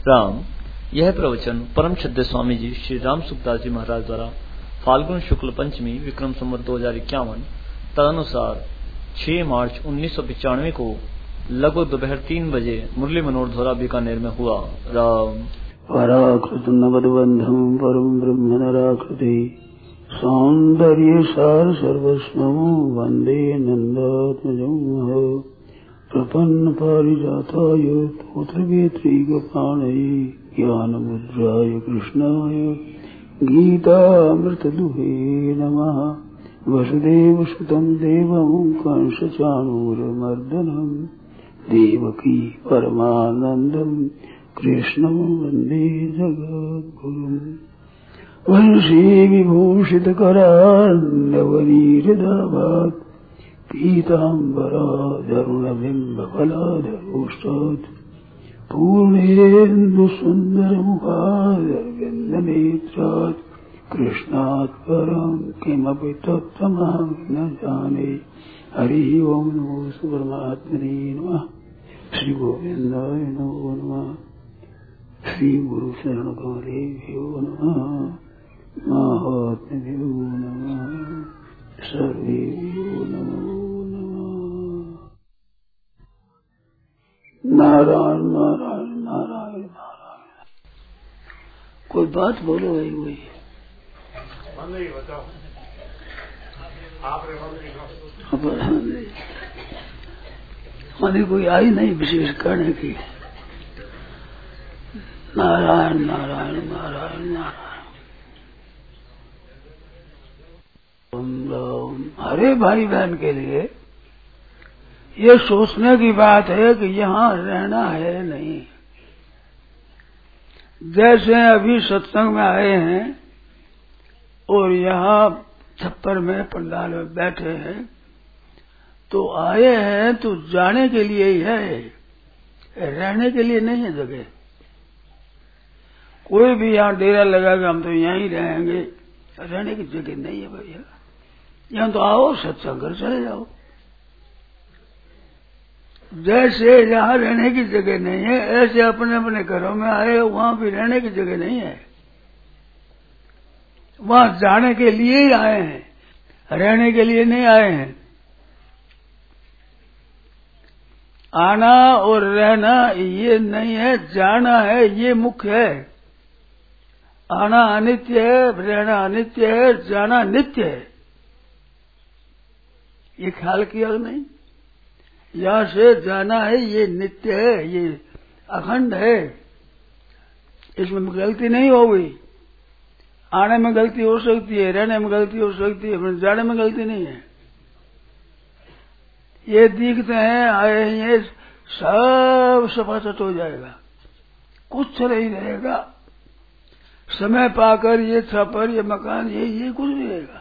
राम। यह प्रवचन परम श्रद्धेय स्वामी जी श्री राम सुखदास जी महाराज द्वारा फाल्गुन शुक्ल पंचमी विक्रम संवत 2051 तदनुसार 6 मार्च 1995 को लगभग दोपहर 3 बजे मुरली मनोहर धोरा बीकानेर में हुआ। राम। पराकृत नवदबंधम परम ब्रह्म नराकृति सौंदर्य सार सर्वस्वं वंदे नंदात्मजं प्रपन्न पारिजाताय तोत्रवेत्रैकपाणये ज्ञानमुद्राय कृष्णाय गीतामृतदुहे नमः। वसुदेवसुतं देवं कंसचाणूरमर्दनं देवकी परमानन्दं कृष्णं वन्दे जगद्गुरुम्। वंशी विभूषितकरान्नवनीरदाभात् पीताम्बराधरुणबिम्बफलाधरोष्टात् पूर्णेन्दुसुन्दरमुखादरविन्दनेत्रात् कृष्णात् परं किमपि तत्त्वमहं न जाने। हरिः ओं नमो परमात्मने नमः। श्री गोविन्दाय नमो नमः। श्री गुरु शरण कमलेभ्यो नमः। महात्म्यो नमः। सर्वेभ्यो नमो नमः। नारायण नारायण नारायण नारायण। कोई बात बोलो भाई वही बताओ। हमारी कोई आई नहीं विशेष करने की। नारायण नारायण नारायण नारायण। हरे भाई बहन के लिए ये सोचने की बात है कि यहाँ रहना है नहीं। जैसे अभी सत्संग में आए हैं और यहाँ छप्पर में पंडाल में बैठे हैं तो आए हैं तो जाने के लिए ही है, रहने के लिए नहीं है जगह। कोई भी यहाँ डेरा लगाएगा हम तो यहीं रहेंगे, रहने की जगह नहीं है भैया। यहाँ तो आओ सत्संग कर चले जाओ। जैसे यहाँ रहने की जगह नहीं है ऐसे अपने अपने घरों में आए वहां भी रहने की जगह नहीं है। वहां जाने के लिए ही आए हैं, रहने के लिए नहीं आए हैं। आना और रहना ये नहीं है, जाना है ये मुख्य है। आना अनित्य है, रहना अनित्य है, जाना नित्य है। ये ख्याल किया नहीं? यहां से जाना है ये नित्य है, ये अखंड है, इसमें गलती नहीं हो गई। आने में गलती हो सकती है, रहने में गलती हो सकती है, पर जाने में गलती नहीं है। ये दिखते हैं आए हैं, ये सब सफासत हो जाएगा, कुछ नहीं रहेगा। समय पाकर ये छपर ये मकान ये कुछ नहीं रहेगा।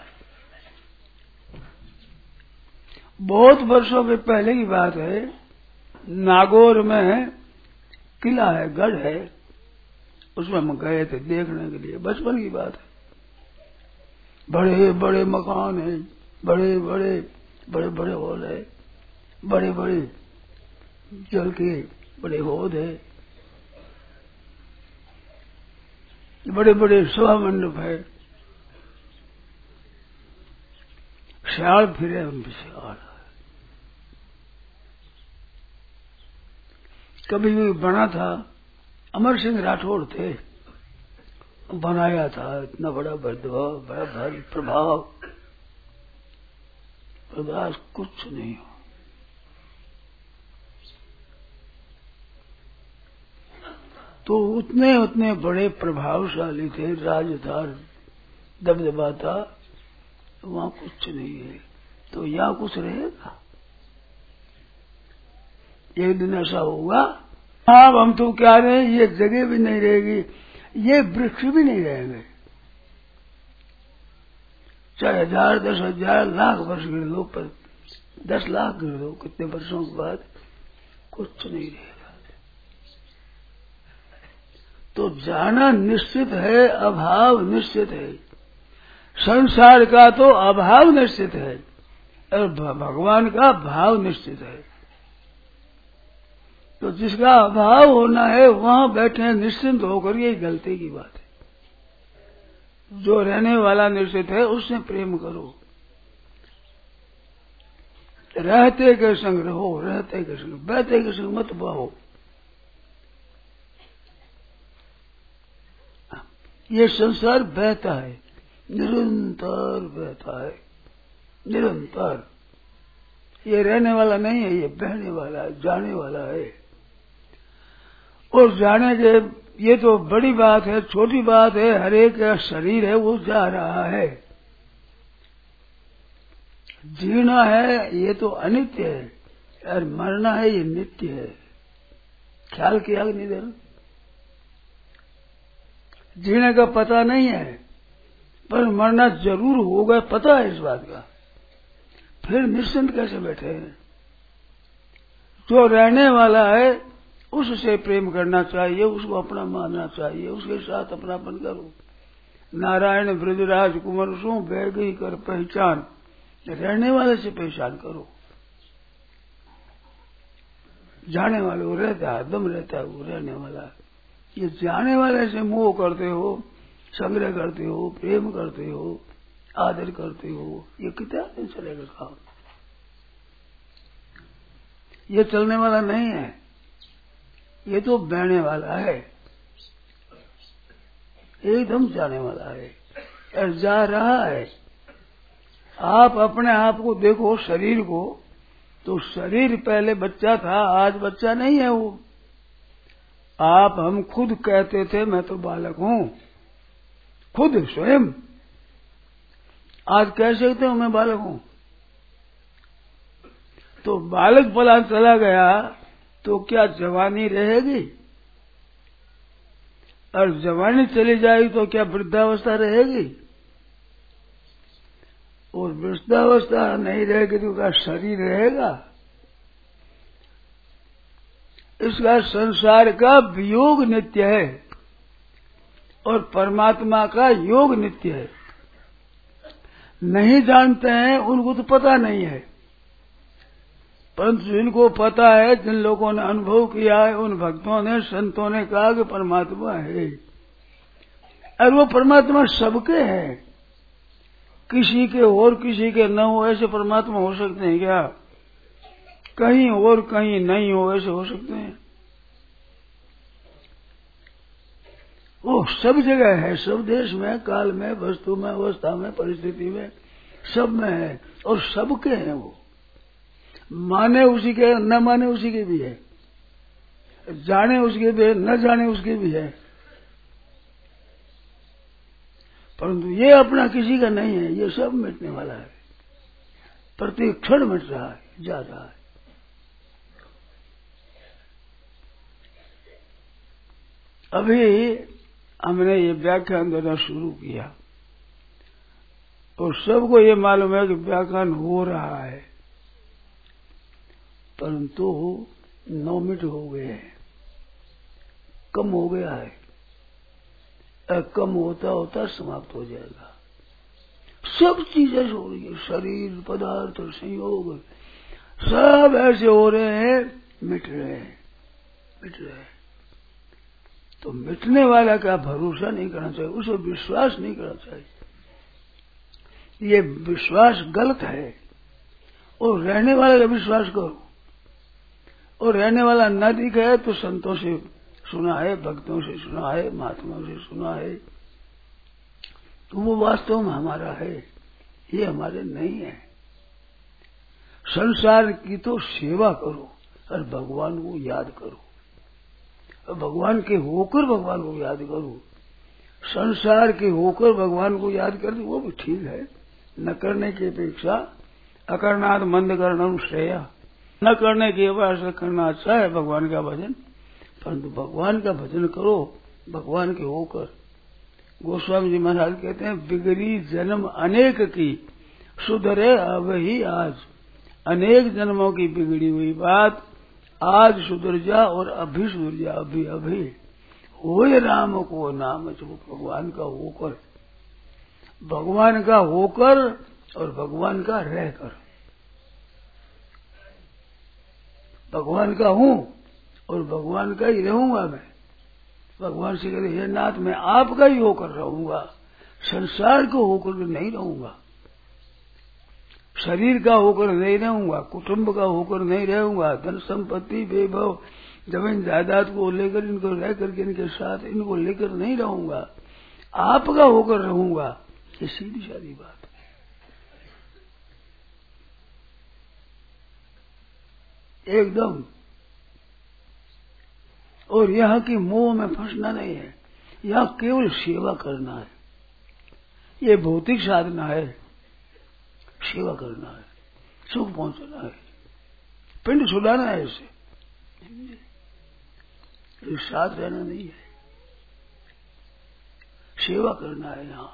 बहुत वर्षों के पहले की बात है, नागौर में किला है, गढ़ है, उसमें हम गए थे देखने के लिए। बचपन की बात है। बड़े बड़े मकान है, बड़े बड़े हॉल है, बड़े बड़े जल के बड़े हौद है, बड़े बड़े सभा मंडप है। श्याल फिरे उन श्याल। कभी भी बना था, अमर सिंह राठौड़ थे, बनाया था। इतना बड़ा बदभाव, बड़ा भारी प्रभाव, प्रभाव कुछ नहीं हो। तो उतने बड़े प्रभावशाली थे, राज था, दबदबा था, वहां कुछ नहीं है। तो यहाँ कुछ रहेगा? एक दिन ऐसा होगा, हाँ हम तो क्या रहे, ये जगह भी नहीं रहेगी, ये वृक्ष भी नहीं रहेंगे। चाहे 1000 10,000 लाख वर्ष गिर लो, पर 10 लाख गिर लो, कितने वर्षों के बाद कुछ नहीं रहेगा। तो जाना निश्चित है, अभाव निश्चित है। संसार का तो अभाव निश्चित है और भगवान का भाव निश्चित है। तो जिसका अभाव होना है वहां बैठे निश्चिंत होकर, यही गलती की बात है। जो रहने वाला निश्चित है उससे प्रेम करो, रहते के संग रहो, रहते के संग, बहते के संग मत बहो। ये संसार बहता है, निरंतर बहता है, निरंतर। ये रहने वाला नहीं है, ये बहने वाला है, जाने वाला है। और जाने के ये तो बड़ी बात है, छोटी बात है। हर एक का शरीर है वो जा रहा है, जीना है ये तो अनित्य है, और मरना है ये नित्य है। ख्याल किया कि नहीं? देर जीने का पता नहीं है, पर मरना जरूर होगा, पता है इस बात का। फिर निश्चिंत कैसे बैठे हैं? जो रहने वाला है उससे प्रेम करना चाहिए, उसको अपना मानना चाहिए, उसके साथ अपनापन करो। नारायण ब्रजराज कुंवर सो बैगई कर पहचान, रहने वाले से पहचान करो। जाने वाले वो रहता है, दम रहता है, वो रहने वाला है। ये जाने वाले से मोह करते हो, संग्रह करते हो, प्रेम करते हो, आदर करते हो, ये कितना दिन चलेगा काम? ये चलने वाला नहीं है, ये तो बहने वाला है, एकदम जाने वाला है और जा रहा है। आप अपने आप को देखो, शरीर को, तो शरीर पहले बच्चा था, आज बच्चा नहीं है वो। आप हम खुद कहते थे मैं तो बालक हूं, खुद स्वयं। आज कह सकते हो मैं बालक हूं? तो बालक पला चला गया तो क्या जवानी रहेगी? और जवानी चली जाएगी तो क्या वृद्धावस्था रहेगी? और वृद्धावस्था नहीं रहेगी तो क्या शरीर रहेगा? इसका संसार का वियोग नित्य है और परमात्मा का योग नित्य है। नहीं जानते हैं उनको तो पता नहीं है, परंतु जिनको पता है, जिन लोगों ने अनुभव किया है, उन भक्तों ने, संतों ने कहा कि परमात्मा है। और वो परमात्मा सबके है, किसी के और किसी के न हो ऐसे परमात्मा हो सकते हैं क्या? कहीं और कहीं नहीं हो ऐसे हो सकते हैं? वो सब जगह है, सब देश में, काल में, वस्तु में, अवस्था में, परिस्थिति में, सब में है और सबके हैं। वो माने उसी के, न माने उसी के भी है, जाने उसके भी है, न जाने उसके भी है। परंतु ये अपना किसी का नहीं है, ये सब मिटने वाला है, प्रत्येक क्षण मिट रहा है, जा रहा है। अभी हमने ये व्याख्यान देना शुरू किया और सबको ये मालूम है कि व्याख्यान हो रहा है, परंतु 9 मिनट हो गए हैं, कम हो गया है। कम होता होता समाप्त हो जाएगा। सब चीजें हो रही है, शरीर, पदार्थ, संयोग, सब ऐसे हो रहे हैं, मिट रहे हैं, मिट रहे हैं। तो मिटने वाला का भरोसा नहीं करना चाहिए, उसे विश्वास नहीं करना चाहिए। ये विश्वास गलत है। और रहने वाले का विश्वास करो, और रहने वाला न दिखे तो संतों से सुना है, भक्तों से सुना है, महात्माओं से सुना है, तो वो वास्तव में हमारा है, ये हमारे नहीं है। संसार की तो सेवा करो और भगवान को याद करो, और भगवान के होकर भगवान को याद करो। संसार के होकर भगवान को याद कर दो वो भी ठीक है, न करने की अपेक्षा अकरणाद मंद करना श्रेय, न करने की अपेक्षा करना अच्छा है भगवान का भजन। परंतु भगवान का भजन करो भगवान के होकर। गोस्वामी जी महाराज कहते हैं, बिगड़ी जन्म अनेक की, सुधरे अब ही आज। अनेक जन्मों की बिगड़ी हुई बात आज सुधर जा, और अभी सुधर जा, अभी अभी। होए राम को नाम, जो भगवान का होकर, भगवान का होकर और भगवान का रहकर। भगवान का हूं और भगवान का ही रहूंगा मैं। भगवान से कहते हे नाथ मैं आपका ही होकर रहूंगा, संसार को होकर नहीं रहूंगा, शरीर का होकर नहीं रहूंगा, कुटुंब का होकर नहीं रहूंगा, धन संपत्ति वैभव जमीन जायदाद को लेकर इनको रह करके इनके साथ इनको लेकर नहीं रहूंगा, आपका होकर रहूंगा। ये सीधी सादी बात एकदम। और यहाँ की मोह में फंसना नहीं है, यहाँ केवल सेवा करना है। ये भौतिक साधना है, सेवा करना है, सुख पहुंचाना है, पिंड छुड़ाना है, इसे साथ रहना नहीं है, सेवा करना है। यहाँ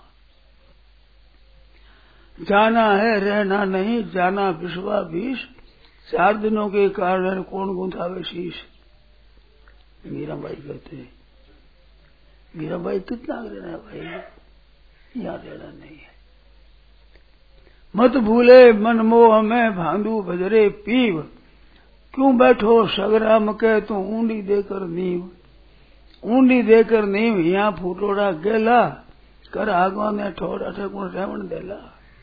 जाना है रहना नहीं, जाना विश्वा बीस, 4 दिनों के कारण कौन गुंथावे शीश। मीराबाई कहते हैं, मीराबाई कितना रहना है भाई, यहाँ रहना नहीं है। मत भूले मन मोह में भांडू भजरे पीव, क्यों बैठो सगराम के तू ऊंडी देकर नीव। ऊंडी देकर नीव यहाँ फूटोड़ा गेला, कर आगो ने ठोड़ अठकुण रेवण देला।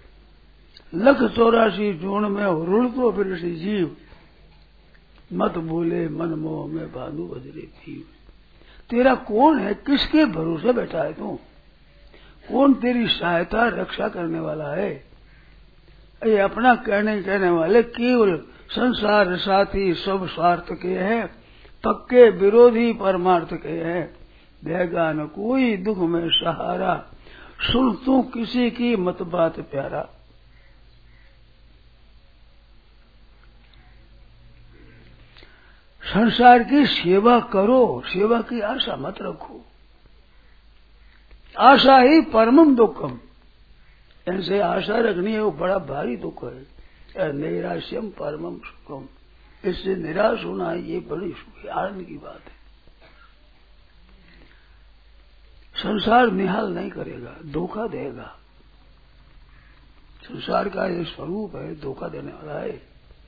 184 जून में रुड़तो फिर सी जीव, मत भूले मन मोह में भांडू भजरे पीव। तेरा कौन है, किसके भरोसे बैठा है तू, कौन तेरी सहायता रक्षा करने वाला है। ये अपना कहने वाले केवल संसार साथी सब स्वार्थ के हैं, पक्के विरोधी परमार्थ के हैं। देगा न कोई दुख में सहारा, सुन तू किसी की मत बात प्यारा। संसार की सेवा करो, सेवा की आशा मत रखो। आशा ही परमम दुखम, इनसे आशा रखनी है वो बड़ा भारी दुख है। नैराश्यम परमम सुखम, इससे निराश होना ये बड़ी सुखी आनंद की बात है। संसार निहाल नहीं करेगा, धोखा देगा। संसार का ये स्वरूप है, धोखा देने वाला है,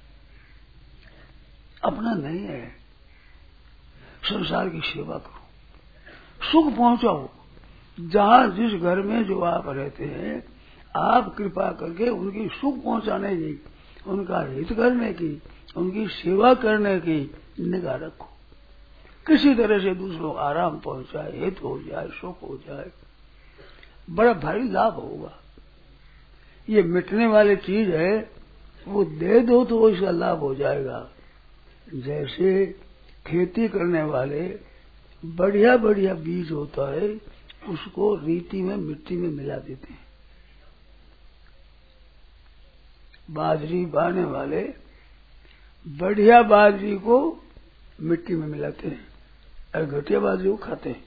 अपना नहीं है। संसार की सेवा करो, सुख पहुंचाओ। जहां जिस घर में जो आप रहते हैं, आप कृपा करके उनकी सुख पहुंचाने की, उनका हित करने की, उनकी सेवा करने की निगाह रखो। किसी तरह से दूसरों को आराम पहुंचाए, हित हो जाए, सुख हो जाए, बड़ा भारी लाभ होगा। ये मिटने वाली चीज है, वो दे दो तो इसका लाभ हो जाएगा। जैसे खेती करने वाले बढ़िया बढ़िया बीज होता है, उसको रीति में मिट्टी में मिला देते हैं। बाजरी बाने वाले बढ़िया बाजरी को मिट्टी में मिलाते हैं और घटिया बाजरी को खाते हैं।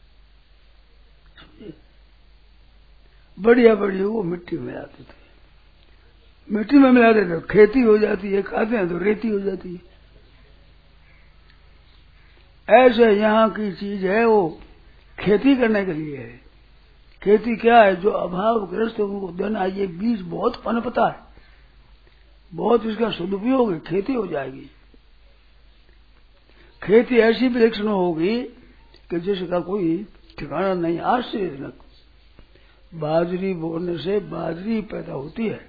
बढ़िया बढ़िया को मिट्टी में मिला देते हैं। मिट्टी में मिला देते तो खेती हो जाती है, खाते हैं तो रेती हो जाती है। ऐसे यहाँ की चीज है, वो खेती करने के लिए है। खेती क्या है, जो अभावग्रस्त है उनको देना। ये बीज बहुत पनपता है, बहुत इसका सदुपयोग है, खेती हो जाएगी। खेती ऐसी विलक्षण होगी कि जिसका कोई ठिकाना नहीं। आश्चर्यजनक, बाजरी बोने से बाजरी पैदा होती है,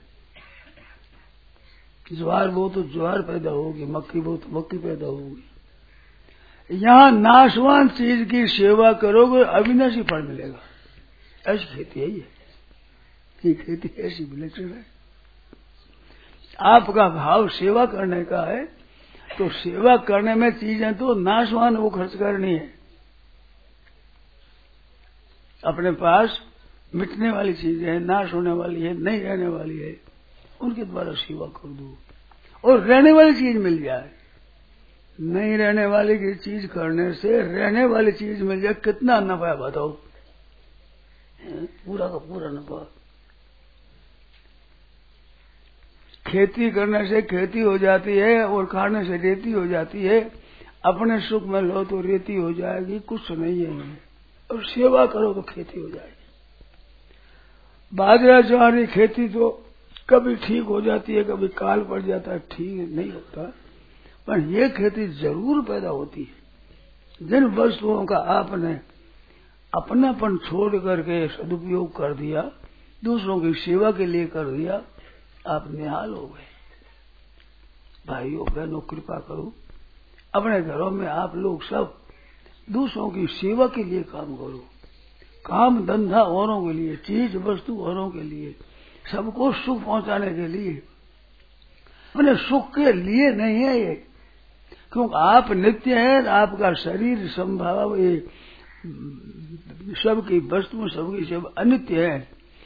ज्वार बो तो ज्वार पैदा होगी, मक्की बो तो मक्की पैदा होगी। यहाँ नाशवान चीज की सेवा करोगे अविनाशी फल मिलेगा। ऐसी खेती है ये खेती ऐसी विलक्षण है। आपका भाव सेवा करने का है तो सेवा करने में चीजें तो नाशवान वो खर्च करनी है। अपने पास मिटने वाली चीजें है, नाश होने वाली है, नहीं रहने वाली है, उनके द्वारा सेवा कर दो और रहने वाली चीज मिल जाए। नहीं रहने वाली की चीज करने से रहने वाली चीज मिल जाए, कितना नफा बताओ, पूरा का पूरा नफा। खेती करने से खेती हो जाती है और खाने से रेती हो जाती है। अपने सुख में लो तो रेती हो जाएगी, कुछ नहीं है। और सेवा करो तो खेती हो जाएगी। बाजरा ज्वार खेती तो कभी ठीक हो जाती है, कभी काल पड़ जाता है, ठीक नहीं होता। पर ये खेती जरूर पैदा होती है। जिन वस्तुओं का आपने अपनापन छोड़ करके सदुपयोग कर दिया, दूसरों की सेवा के लिए कर दिया, आप निहाल हो गए। भाइयों बहनों, कृपा करो, अपने घरों में आप लोग सब दूसरों की सेवा के लिए काम करो। काम धंधा औरों के लिए, चीज वस्तु औरों के लिए, सबको सुख पहुंचाने के लिए, अपने सुख के लिए नहीं है ये। क्योंकि आप नित्य हैं, आपका शरीर संभाव ये सबकी वस्तु सबकी सेवा अनित्य है।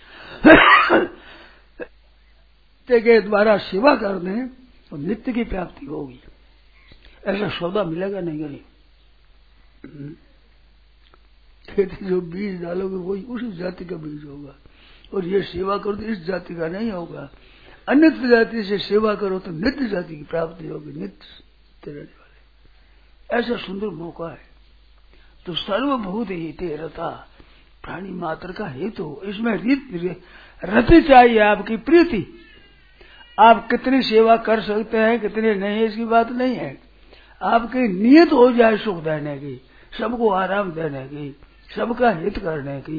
के द्वारा सेवा कर दें तो नित्य की प्राप्ति होगी। ऐसा सौदा मिलेगा नहीं कहीं। खेती जो बीज डालोगे वही उसी जाति का बीज होगा, और ये सेवा करो तो इस जाति का नहीं होगा। अनित्य जाति से सेवा करो तो नित्य जाति की प्राप्ति होगी, नित्य रहने वाले। ऐसा सुंदर मौका है। तो सर्वभूत हिते रता, प्राणी मात्र का हेतु, इसमें रति चाहिए आपकी प्रीति। आप कितनी सेवा कर सकते हैं कितनी नहीं, इसकी बात नहीं है। आपकी नियत हो जाए सुख देने की, सबको आराम देने की, सबका हित करने की,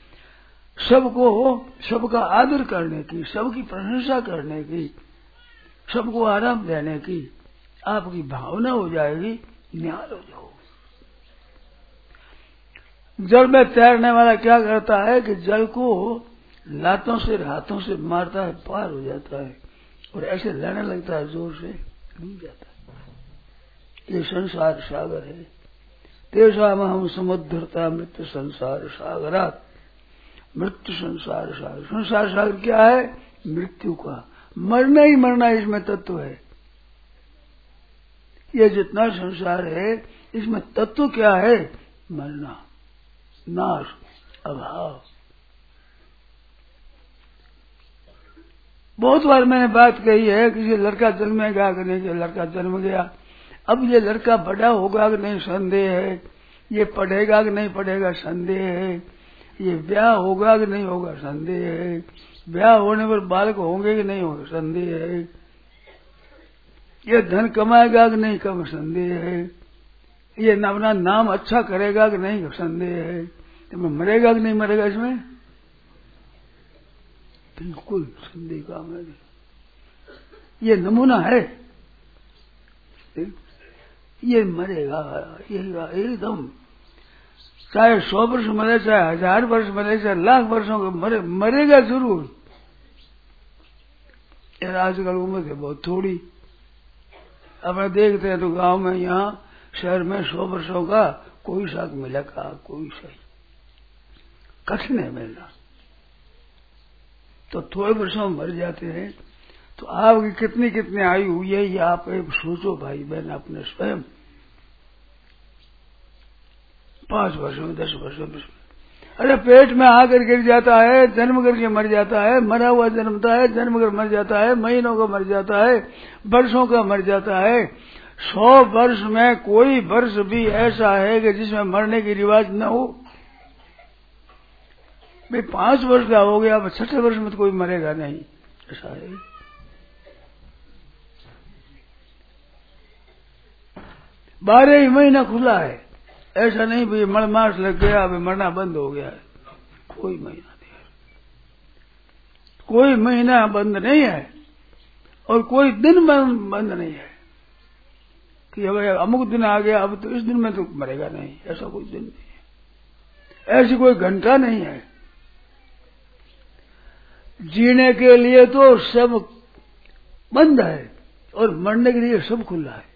सबका आदर करने की, सबकी प्रशंसा करने की, सबको आराम देने की आपकी भावना हो जाएगी, निहाल हो जाओ। जल में तैरने वाला क्या करता है कि जल को लातों से हाथों से मारता है, पार हो जाता है, और ऐसे लड़ने लगता है, जोर से डूब जाता है। ये संसार सागर है। तेषाम हम समुद्धरता मृत्यु संसार सागरात। मृत्यु संसार सागर, संसार सागर क्या है? मृत्यु का, मरना ही मरना इसमें तत्व है। ये जितना संसार है इसमें तत्व क्या है? मरना, नाश, अभाव। बहुत बार मैंने बात कही है कि ये लड़का जन्मेगा कि नहीं, ये लड़का जन्म गया, अब ये लड़का बड़ा होगा कि नहीं संदेह है, ये पढ़ेगा कि नहीं पढ़ेगा संदेह है, ये ब्याह होगा कि नहीं होगा संदेह है, ब्याह होने पर बालक होंगे कि नहीं होंगे संदेह है, ये धन कमाएगा कि नहीं कम संदेह है, ये अपना नाम अच्छा करेगा कि नहीं संदेह है, तो मरेगा कि नहीं मरेगा, इसमें बिल्कुल संदेह का नहीं। ये नमूना है, ये मरेगा, ये एकदम, चाहे 100 वर्ष मरे, चाहे 1000 वर्ष मरे, चाहे लाख वर्षों के मरे, मरेगा जरूर। यार आजकल उम्र है बहुत थोड़ी। अपने देखते हैं तो गांव में, यहाँ शहर में 100 वर्षों का कोई साथ मिलेगा, कोई सही कठिन है मिलना। तो थोड़े वर्षों में मर जाते हैं। तो आपकी कितनी कितनी आयु हुई है ये आप एक सोचो भाई बहन अपने स्वयं। 5 वर्षों में 10 वर्षों में, अरे पेट में आकर गिर जाता है, जन्म करके मर जाता है, मरा हुआ जन्मता है, जन्म कर मर जाता है, महीनों का मर जाता है, वर्षों का मर जाता है। 100 वर्ष में कोई वर्ष भी ऐसा है कि जिसमें मरने की रिवाज न हो। भाई 5 वर्ष का हो गया, अब 6ठे वर्ष में तो कोई मरेगा नहीं, ऐसा है। बारह ही महीना खुला है, ऐसा नहीं भाई मर मास लग गया अभी मरना बंद हो गया है। कोई महीना नहीं है, कोई महीना बंद नहीं है, और कोई दिन बंद नहीं है कि अब अमुक दिन आ गया अब तो इस दिन में तो मरेगा नहीं, ऐसा कोई दिन नहीं है, ऐसी कोई घंटा नहीं है। जीने के लिए तो सब बंद है और मरने के लिए सब खुला है।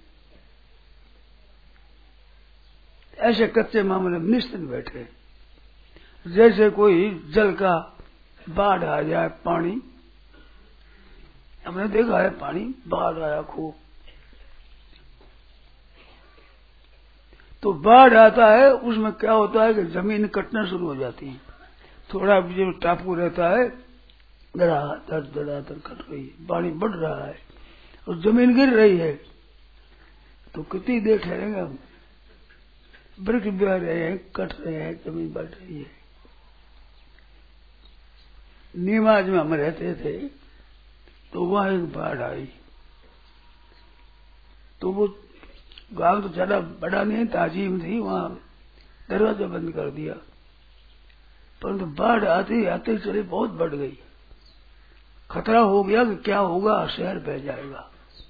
ऐसे कच्चे मामले में निश्चिंत बैठे, जैसे कोई जल का बाढ़ आ जाए, पानी हमने देखा है, पानी बाढ़ आया खूब, तो बाढ़ आता है उसमें क्या होता है कि जमीन कटना शुरू हो जाती है। थोड़ा जो टापू रहता है धड़ाधड़ कट रही है, पानी बढ़ रहा है और जमीन गिर रही है, तो कितनी देर ठहरेंगे हम? वृक्ष बह रहे हैं, कट रहे हैं, जमीन बढ़ रही है। नीमाज में हम रहते थे तो वहां एक बाढ़ आई, तो वो गांव तो ज्यादा बड़ा नहीं, ताजीम थी, वहां दरवाजा बंद कर दिया। परंतु बाढ़ आते आते चले बहुत बढ़ गई। खतरा हो गया कि क्या होगा, शहर बह जाएगा।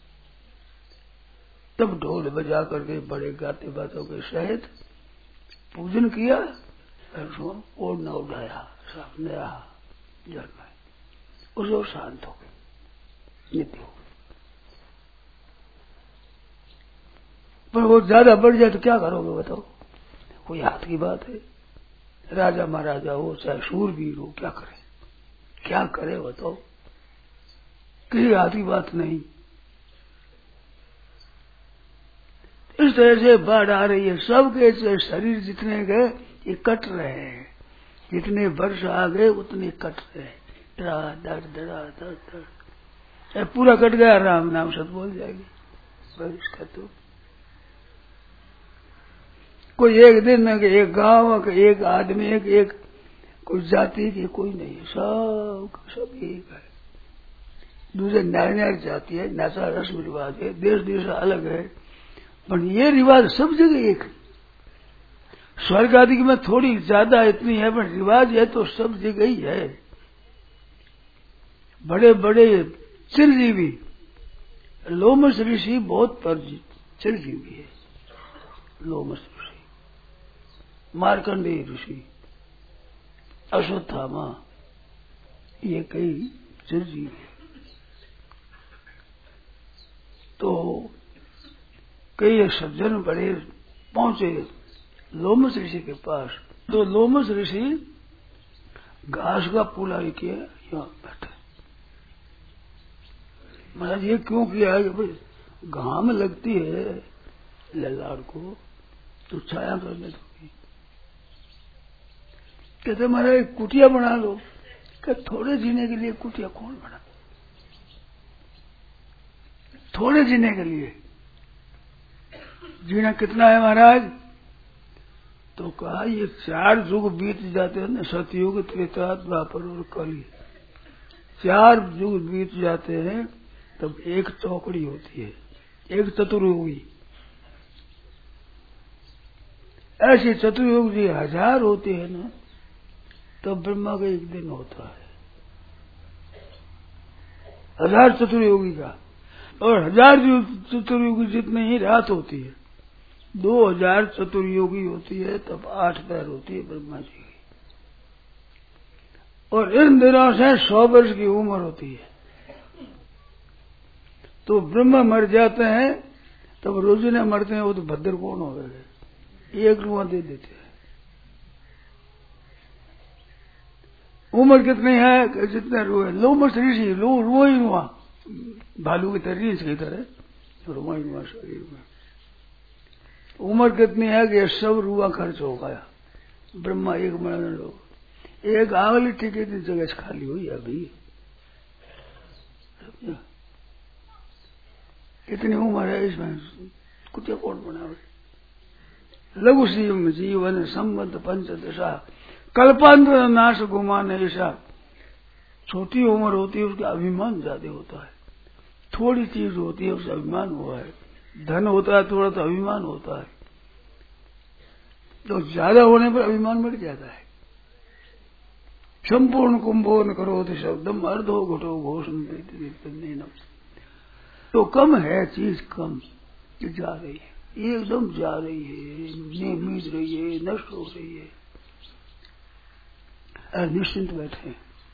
तब ढोल बजा करके बड़े गाते बातों के सहित पूजन किया, ओढ़ना उड़ाया, सामने रहा जल में, उसको शांत हो गई नित्य हो। पर वो ज्यादा बढ़ जाए तो क्या करोगे बताओ? कोई हाथ की बात है? राजा महाराजा हो चाहे शूरवीर हो, क्या करे बताओ? किसी हाथ की बात नहीं। इस तरह से बाढ़ आ रही है, सबके शरीर जितने गए ये कट रहे हैं, जितने वर्ष आ गए उतने कट रहे हैं। डरा दर पूरा कट गया, राम नाम सत बोल जाएगी। बस का तो कोई एक दिन में एक गांव, एक आदमी, एक कोई जाति की कोई नहीं, सब एक है। दूसरे नारी जाति है, नाचा रस्म रिवाज है, देश देश अलग है, पर ये रिवाज सब जगह एक। स्वर्ग आदि में थोड़ी ज्यादा इतनी है, पर रिवाज है तो सब जगह ही है। बड़े बड़े चिरजीवी लोमस ऋषि बहुत चिरजीवी है। लोमस ऋषि, मार्कंडेय ऋषि, अश्वत्थामा, ये कई चिरजीवी है। तो कई सज्जन बड़े पहुंचे लोमस ऋषि के पास। तो लोमस ऋषि घास का पुला किया, यहाँ बैठे। महाराज ये क्यों किया है कि भाई घाम लगती है ललाड़ को तो छाया करने दोगी। कहते महाराज कुटिया बना लो। कहते थोड़े जीने के लिए कुटिया कौन बना? थोड़े जीने के लिए जीना कितना है महाराज? तो कहा ये 4 युग बीत जाते हैं ना, सतयुग, त्रेता, द्वापर और कली। 4 युग बीत जाते हैं तब एक चौकड़ी होती है, एक चतुर्युगी। ऐसे चतुर्युग जी 1000 होते हैं ना, तब ब्रह्मा का एक दिन होता है 1000 चतुर्युगी का। और 1000 चतुर्युगी जितने ही रात होती है, 2000 चतुर्युगी होती है, तब 8 पैर होती है ब्रह्मा जी की। और इन दिनों से 100 वर्ष की उम्र होती है। तो ब्रह्मा मर जाते हैं, तब रोजिना मरते हैं, वो तो भद्र कौन हो गए, 1 रुआ दे देते हैं। उम्र कितनी है? जितने रुए। लोमस ऋषि रुआ ही रुआ, भालू की तरह, रीछ की तरह रुआ ही रुआ शरीर में। उम्र कितनी है कि सब रुआ खर्च हो गया। ब्रह्मा एक मरण लोग, एक आगली टिकट की जगह खाली हुई अभी। इतनी उम्र है, इसमें कुटिया कौन बनावे? लघु जीवन संबंध पंचदशा कल्पांतर नाश गुमान ऐसा। छोटी उम्र होती है उसका अभिमान ज्यादा होता है, थोड़ी चीज होती है उसका अभिमान हुआ है। धन होता है थोड़ा तो अभिमान होता है, तो ज्यादा होने पर अभिमान बढ़ जाता है। संपूर्ण कुंभोन करो शब्दम अर्धो घटो घोषण। तो कम है, चीज कम जा रही है, एकदम जा रही है, मिट रही है, नष्ट हो रही है। निश्चिंत बैठे,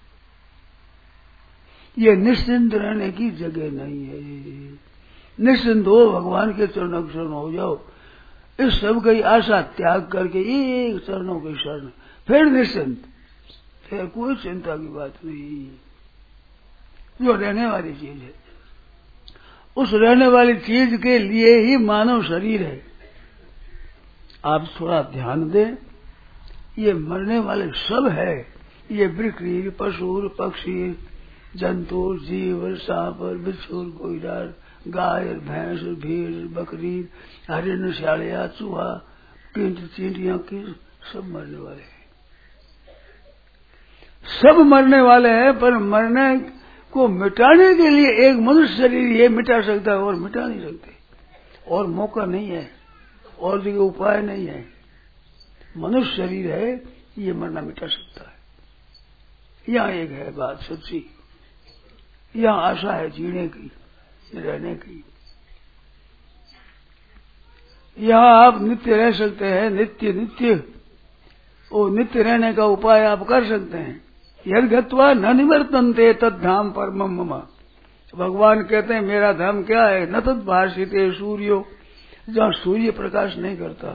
ये निश्चिंत रहने की जगह नहीं है। निश्चिंत हो, भगवान के चरणों की शरण हो जाओ। इस सब की आशा त्याग करके एक चरणों की शरण, फिर निश्चिंत, फिर कोई चिंता की बात नहीं। जो रहने वाली चीज है, उस रहने वाली चीज के लिए ही मानव शरीर है। आप थोड़ा ध्यान दें, ये मरने वाले सब है। ये वृक्ष, पशु, पक्षी, जंतु, जीव, सांप, बिच्छू, कोयलार, गाय, भैंस, भीड़, बकरी, हरिण, श्यालिया, चूहा, चींटियां की सब मरने वाले हैं। सब मरने वाले हैं, पर मरने को मिटाने के लिए एक मनुष्य शरीर ये मिटा सकता है और मिटा नहीं सकते। और मौका नहीं है, और जगह उपाय नहीं है। मनुष्य शरीर है, ये मरना मिटा सकता है। यहाँ एक है बात सच्ची, यहाँ आशा है जीने की, रहने की। यहाँ आप नित्य रह सकते हैं, नित्य नित्य, और नित्य रहने का उपाय आप कर सकते हैं। यद गत्वा न निवर्तन्ते तद धाम परमम मम। भगवान कहते हैं मेरा धाम क्या है? न तद भाषिते सूर्यो, जहाँ सूर्य प्रकाश नहीं करता,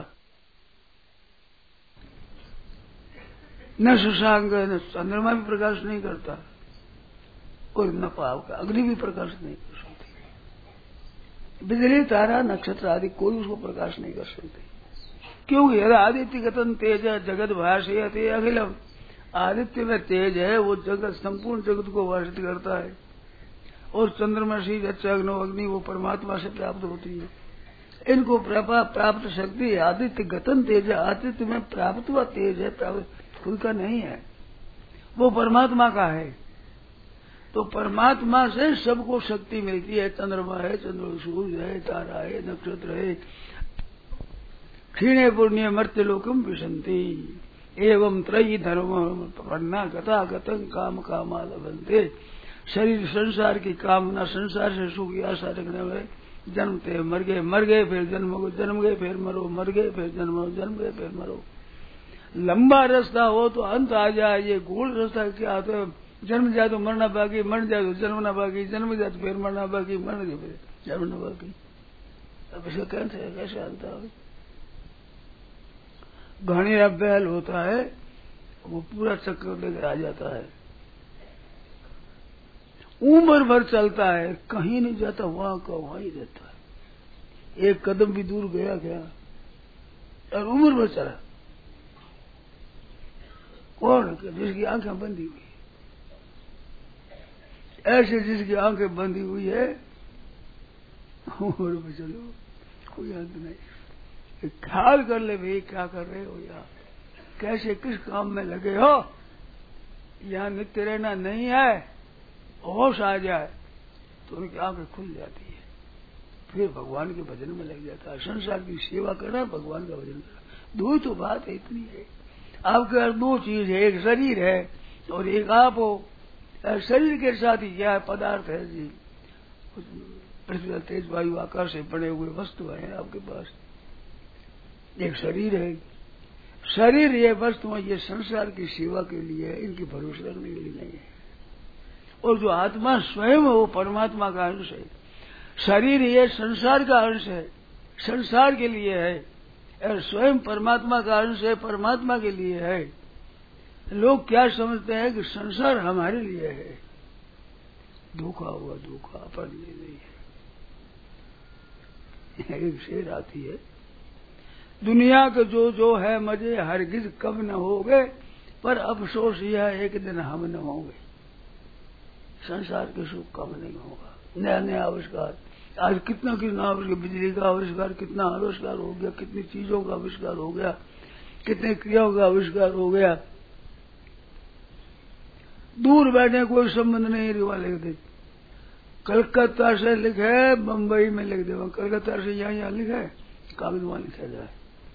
न शशांक, न चंद्रमा भी प्रकाश नहीं करता, और न पाप का अग्नि भी प्रकाश नहीं कर सकती। बिजली, तारा, नक्षत्र आदि कोई उसको प्रकाश नहीं कर सकते। क्योंकि यदा आदित्य गतन तेज जगत भाषयते अखिलम। आदित्य में तेज है, वो जगत संपूर्ण जगत को भाषित करता है। और चंद्रमा सी अग्नो अग्नि वो परमात्मा से प्राप्त होती है। इनको प्राप्त शक्ति आदित्य गतन तेज, आदित्य में प्राप्त हुआ तेज है, प्राप्त खुद का नहीं है, वो परमात्मा का है। तो परमात्मा से सबको शक्ति मिलती है। चंद्रमा है, चंद्र सूर्य है, तारा है, नक्षत्र है। क्षीणे पुण्य मर्त्य लोकम विशंति एवं त्रयी धर्म पन्ना गता गतं काम कामा लभन्ते। शरीर संसार की कामना, संसार से सुख की आशा रखने वाले जन्मते मर गए फिर जन्म गए फिर मरो, मर गए फिर जन्म गए फिर मरो। लंबा रास्ता हो तो अंत आ जाए, ये गोल रास्ता क्या होता है? जन्म जाए तो मरना बाकी, मर जाए तो जन्मना बाकी, जन्म जाए तो फिर मरना बाकी, मर जाए फिर जन्मना बाकी। अब इसका कैसे अंत है? घाणिया बैल होता है, वो पूरा चक्कर लेकर आ जाता है, उम्र भर चलता है, कहीं नहीं जाता, वहां का वहां ही रहता है। एक कदम भी दूर गया क्या? और उम्र भर चला। कौन? जिसकी आंखें बंधी हुई, ऐसे जिसकी आंखें बंधी हुई है, उम्र भर चलो, कोई अंत नहीं। ख्याल कर ले भाई, क्या कर रहे हो यार, कैसे किस काम में लगे हो? यहाँ नित्य रहना नहीं है। होश आ जाए तो उनकी आंखें खुल जाती है, फिर भगवान के भजन में लग जाता है। संसार की सेवा करना, भगवान का भजन करना, दो तो बात है, इतनी है। आपके पास दो चीज है, एक शरीर है और एक आप हो। शरीर के साथ ही क्या पदार्थ है जी? पृथ्वी, तेज, वायु, आकाश से बने हुए वस्तु है आपके पास। एक शरीर है, शरीर ये वस्तु है, ये संसार की सेवा के लिए है, इनकी भरोसे रखने के लिए नहीं है। और जो आत्मा स्वयं है वो परमात्मा का अंश है। शरीर ये संसार का अंश है, संसार के लिए है, और स्वयं परमात्मा का अंश है, परमात्मा के लिए है। लोग क्या समझते हैं कि संसार हमारे लिए है, धोखा हुआ धोखा, अपन नहीं है। एक शेर आती है, दुनिया के जो है मजे हरगिज कब न होगे, पर अफसोस यह एक दिन हम न होंगे। संसार के सुख कब नहीं होगा। नया नया आविष्कार, आज कितना आविष्कार, बिजली का आविष्कार, कितना आविष्कार हो गया, कितनी चीजों का आविष्कार हो गया, कितने क्रियाओं का आविष्कार हो गया। दूर बैठे कोई संबंध नहीं रिवा लिख दे, कलकत्ता से लिखे बम्बई में लिख दे, कलकत्ता से यहाँ लिखे, कागज वहां लिखा जाए।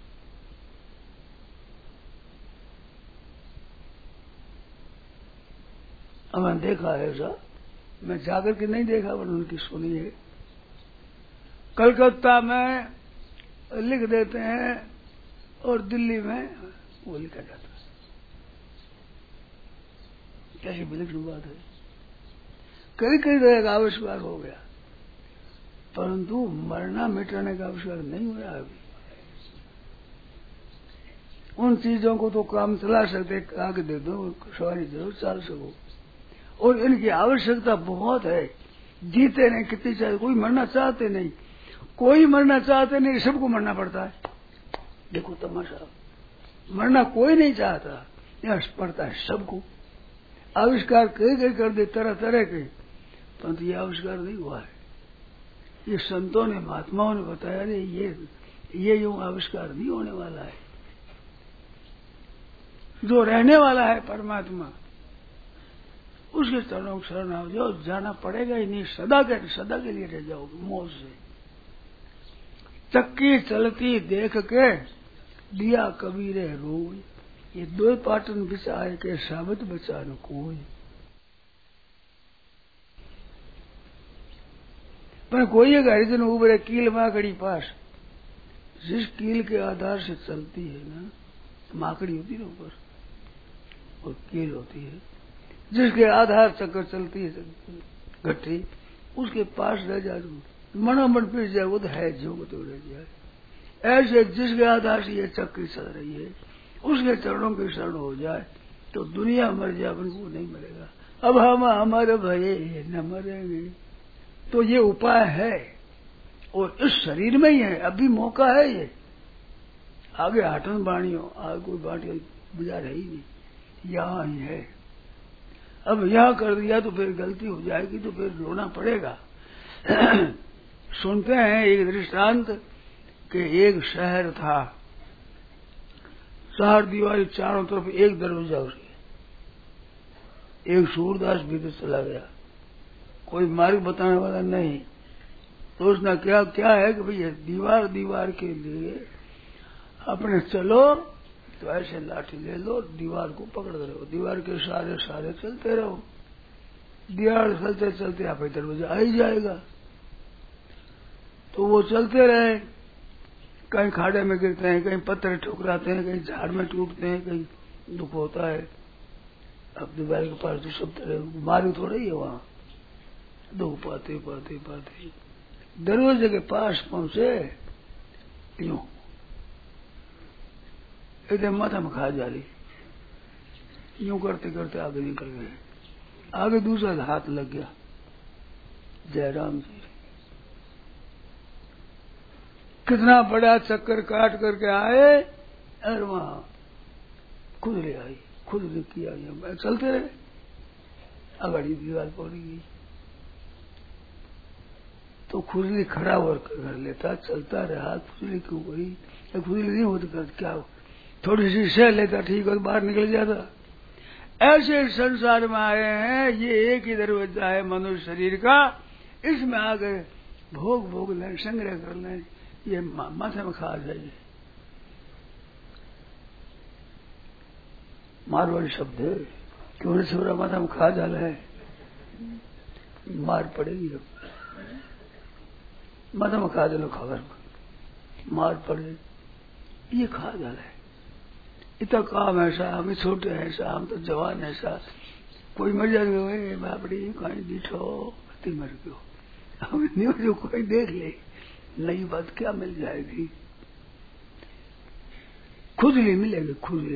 हमने देखा है ऐसा, मैं जाकर के नहीं देखा पर उनकी सुनी है। कलकत्ता में लिख देते हैं और दिल्ली में वो लिखा जाता है। कैसी विलक्षण बात है। कई कई तरह का आविष्कार हो गया, परंतु मरना मिटाने का आविष्कार नहीं हुआ अभी। उन चीजों को तो काम चला सकते, आगे दे दो, सवारी दे दो, चल सको। और इनकी आवश्यकता बहुत है। जीते नहीं कितनी चाहिए, कोई मरना चाहते नहीं, कोई मरना चाहते नहीं, सबको मरना पड़ता है। देखो तमाशा, मरना कोई नहीं चाहता, यह पड़ता है सबको। आविष्कार कई कर दे तरह तरह के, परंतु ये आविष्कार नहीं हुआ है। ये संतों ने, महात्माओं ने बताया नहीं, ये यूं आविष्कार नहीं होने वाला है। जो रहने वाला है परमात्मा, उसके चरणों को शरण आओ जाओ, जाना पड़ेगा ही नहीं, सदा के लिए रह जाओगे मौज से। चक्की चलती देख के दिया कबीरे रोई। ये दो पाटन बिचाए के साबत बचा न कोई। पर कोई एक हरिजन उबरे कील माकड़ी पास, जिस कील के आधार से चलती है ना, माकड़ी होती है ऊपर और कील होती है, जिसके आधार चक्कर चलती है गट्टी, उसके पास रह जाए मनो मन पिस जाए, वो तो है जो वो तो रह जाए। ऐसे जिसके आधार से ये चक्कर चल रही है, उसके चरणों के शरण हो जाए तो दुनिया मर जाए, अपन को नहीं मरेगा। अब हम हमारे भये न मरेंगे, तो ये उपाय है और इस शरीर में ही है। अभी मौका है ये, आगे हाटन बाणी हो, आगे कोई बाटी बाजार है ही नहीं, यहाँ ही है। अब यहाँ कर दिया तो फिर गलती हो जाएगी, तो फिर रोना पड़ेगा। सुनते हैं एक दृष्टांत कि एक शहर था, चार दीवारी, चारों तरफ एक दरवाजा उसके। एक सूरदास भीतर चला गया, कोई मार्ग बताने वाला नहीं, तो उसने क्या है कि भैया दीवार दीवार के लिए अपने चलो तो ऐसे लाठी ले लो, दीवार को पकड़ रहो, दीवार के सारे चलते रहो, दीवार चलते चलते आप दरवाजा आ ही जाएगा। तो वो चलते रहे, कहीं खाड़े में गिरते हैं, कहीं पत्थर ठुकराते हैं, कहीं झाड़ में टूटते हैं, कहीं दुख होता है। अब दीवार के पास तो सब तरह मारू थोड़ा ही है, वहां दुख पाते पाते पाते दरवाजे के पास पहुंचे, यूं एकदम माथा में खा जाली, यूं करते करते आगे निकल गए। आगे दूसरा हाथ लग गया, जयराम जी कितना बड़ा चक्कर काट करके आए, और वहां खुजली आई, खुजली किया, चलते रहे, अगाड़ी दीवार पड़ गई। तो खुजली खड़ा होकर कर लेता, चलता रहा, खुजली क्यों गई? खुजली नहीं होती कर क्या, थोड़ी सी सह लेता, ठीक है, बाहर निकल जाता। ऐसे संसार में आए हैं, ये एक ही दरवाजा है मनुष्य शरीर का, इसमें आ गए भोग भोग लें, संग्रह कर लें, ये माथे में खा जाइए। मारवाड़ी शब्द है, क्यों छोरा माथा में खा जाल है, मार पड़ेगी। माथा में खा जालो, खबर मार पड़े, ये खा जाल है। इतना काम ऐसा, हमें छोटे ऐसा, हम तो जवान ऐसा, कोई मर जाए बापड़ी कहीं दिठो मर गयो, हमें नहीं जो कोई देख ले, नई बात क्या मिल जाएगी, खुजली मिलेगी, खुजली।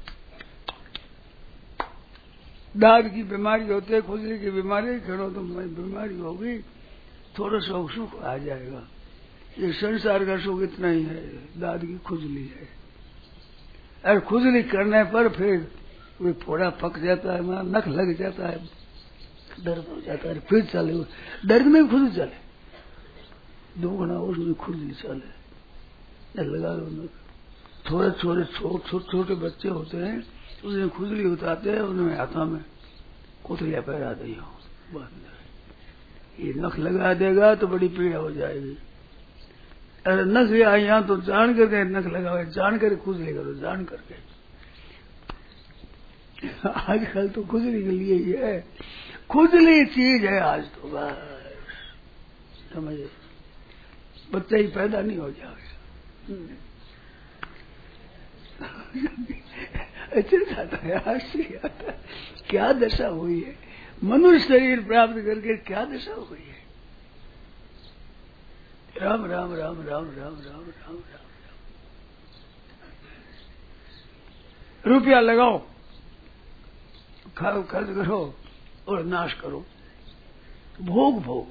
दाद की बीमारी होती है, खुजली की बीमारी, खड़ो तो बीमारी होगी, थोड़ा सा सुख आ जाएगा। ये संसार का सुख इतना ही है, दाद की खुजली है। और खुजली करने पर फिर वे फोड़ा पक जाता है, वहां नख लग जाता है, दर्द हो जाता है, फिर चले, दर्द में खुद चले, दुगना उसमें खुजली चले, लगा लो। थोड़े छोटे बच्चे होते हैं, उसमें खुजली उतारते हैं, उन्हें हाथों में कोतलियां पहरा दी हो, ये नख लगा देगा तो बड़ी पीड़ा हो जाएगी। अरे नख यहाँ तो जान करके नख लगाओ, जान कर खुजली करो, जान करके। आजकल तो खुजली के लिए ही है, खुजली चीज है आज तो, बस समझे, बच्चा ही पैदा नहीं हो जाएगा। अच्छा जाता है, हंसी आता है, क्या दशा हुई है, मनुष्य शरीर प्राप्त करके क्या दशा हुई है। राम राम राम राम राम राम राम राम, रुपया लगाओ, खर्च करो और नाश करो, भोग भोग,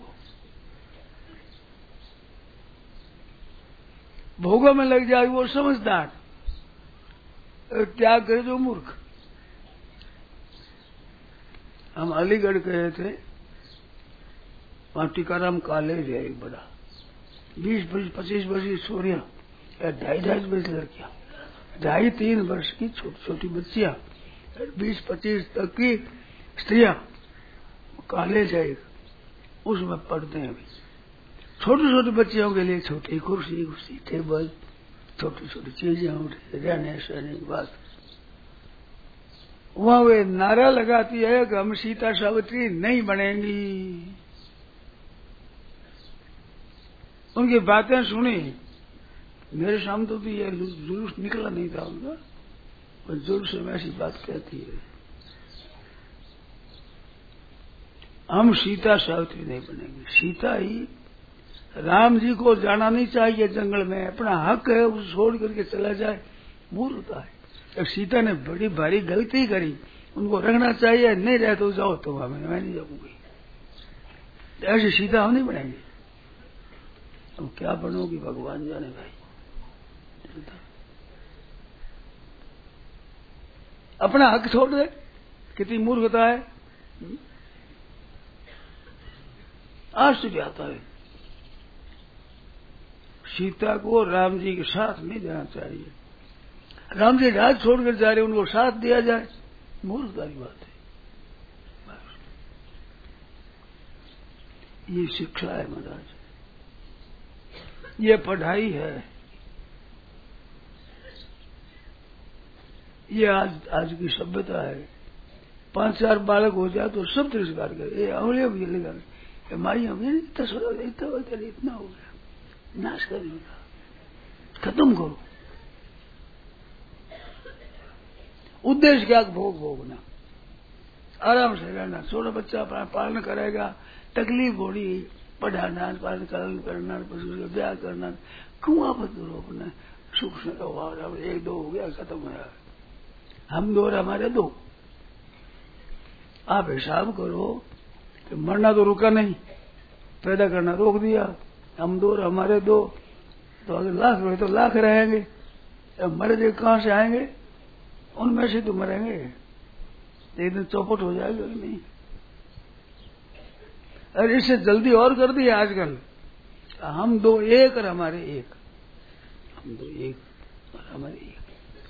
भोगों में लग जाए वो समझदार, त्याग करे जो मूर्ख। हम अलीगढ़ गए थे, वहां टीकाराम कॉलेज है एक बड़ा, 20-25 वर्ष की छोरियां, 2.5 वर्ष की लड़कियां, 2.5-3 वर्ष की छोटी छोटी बच्चियां, 20-25 तक की स्त्रियां, कॉलेज है एक, उसमें पढ़ते हैं अभी। छोटे छोटे बच्चों के लिए छोटी कुर्सी टेबल, छोटी छोटी चीजें उठे रहने सहने की बात। वहां वे नारा लगाती है कि हम सीता सावित्री नहीं बनेंगी। उनकी बातें सुनी, मेरे सामने तो ये जुलूस निकला नहीं था उनका, पर जुलूस में ऐसी बात कहती है, हम सीता सावित्री नहीं बनेंगे। सीता ही, राम जी को जाना नहीं चाहिए जंगल में, अपना हक है उसे छोड़ करके चला जाए, मूर्खता है। जब सीता ने बड़ी भारी गलती करी, उनको रखना चाहिए, नहीं रहे तो जाओ तो मैं नहीं जाऊंगी। ऐसी सीता हम नहीं बनेंगे। अब क्या बनोगी भगवान जाने भाई। अपना हक छोड़ दे, कितनी मूर्खता है। आश्चर्य आता है। सीता को राम जी के साथ नहीं जाना चाहिए। राम जी राज छोड़कर जा रहे, उनको साथ दिया जाए, मूर्खता की बात है। ये शिक्षा है महाराज, ये पढ़ाई है। ये आज की सभ्यता है। 5-4 बालक हो जाए तो सब तिरस्कार करे, ये अवले भी लगा, माई हमें इतना हो गया, नाश करने का, खत्म करो। उद्देश्य क्या? भोगना, आराम से रहना। छोटा बच्चा अपना पालन करेगा, तकलीफ होगी, पढ़ाना, पालन करना, पशु ब्याह करना, क्यों आपत करो अपना सुख से रहो। 1-2 हो गया, खत्म हो गया। हम 2 और हमारे 2। आप हिसाब करो कि मरना तो रुका नहीं, पैदा करना रोक दिया। हम 2 और हमारे 2, तो अगर लाख रहे तो लाख रहेंगे। अब मरे जो कहां से आएंगे? उनमें से तो मरेंगे, एक दिन चौपट हो जाएगा कि नहीं। और इससे जल्दी और कर दिया आजकल, हम 2 एक और हमारे 1, हम 2 एक और हमारे 1।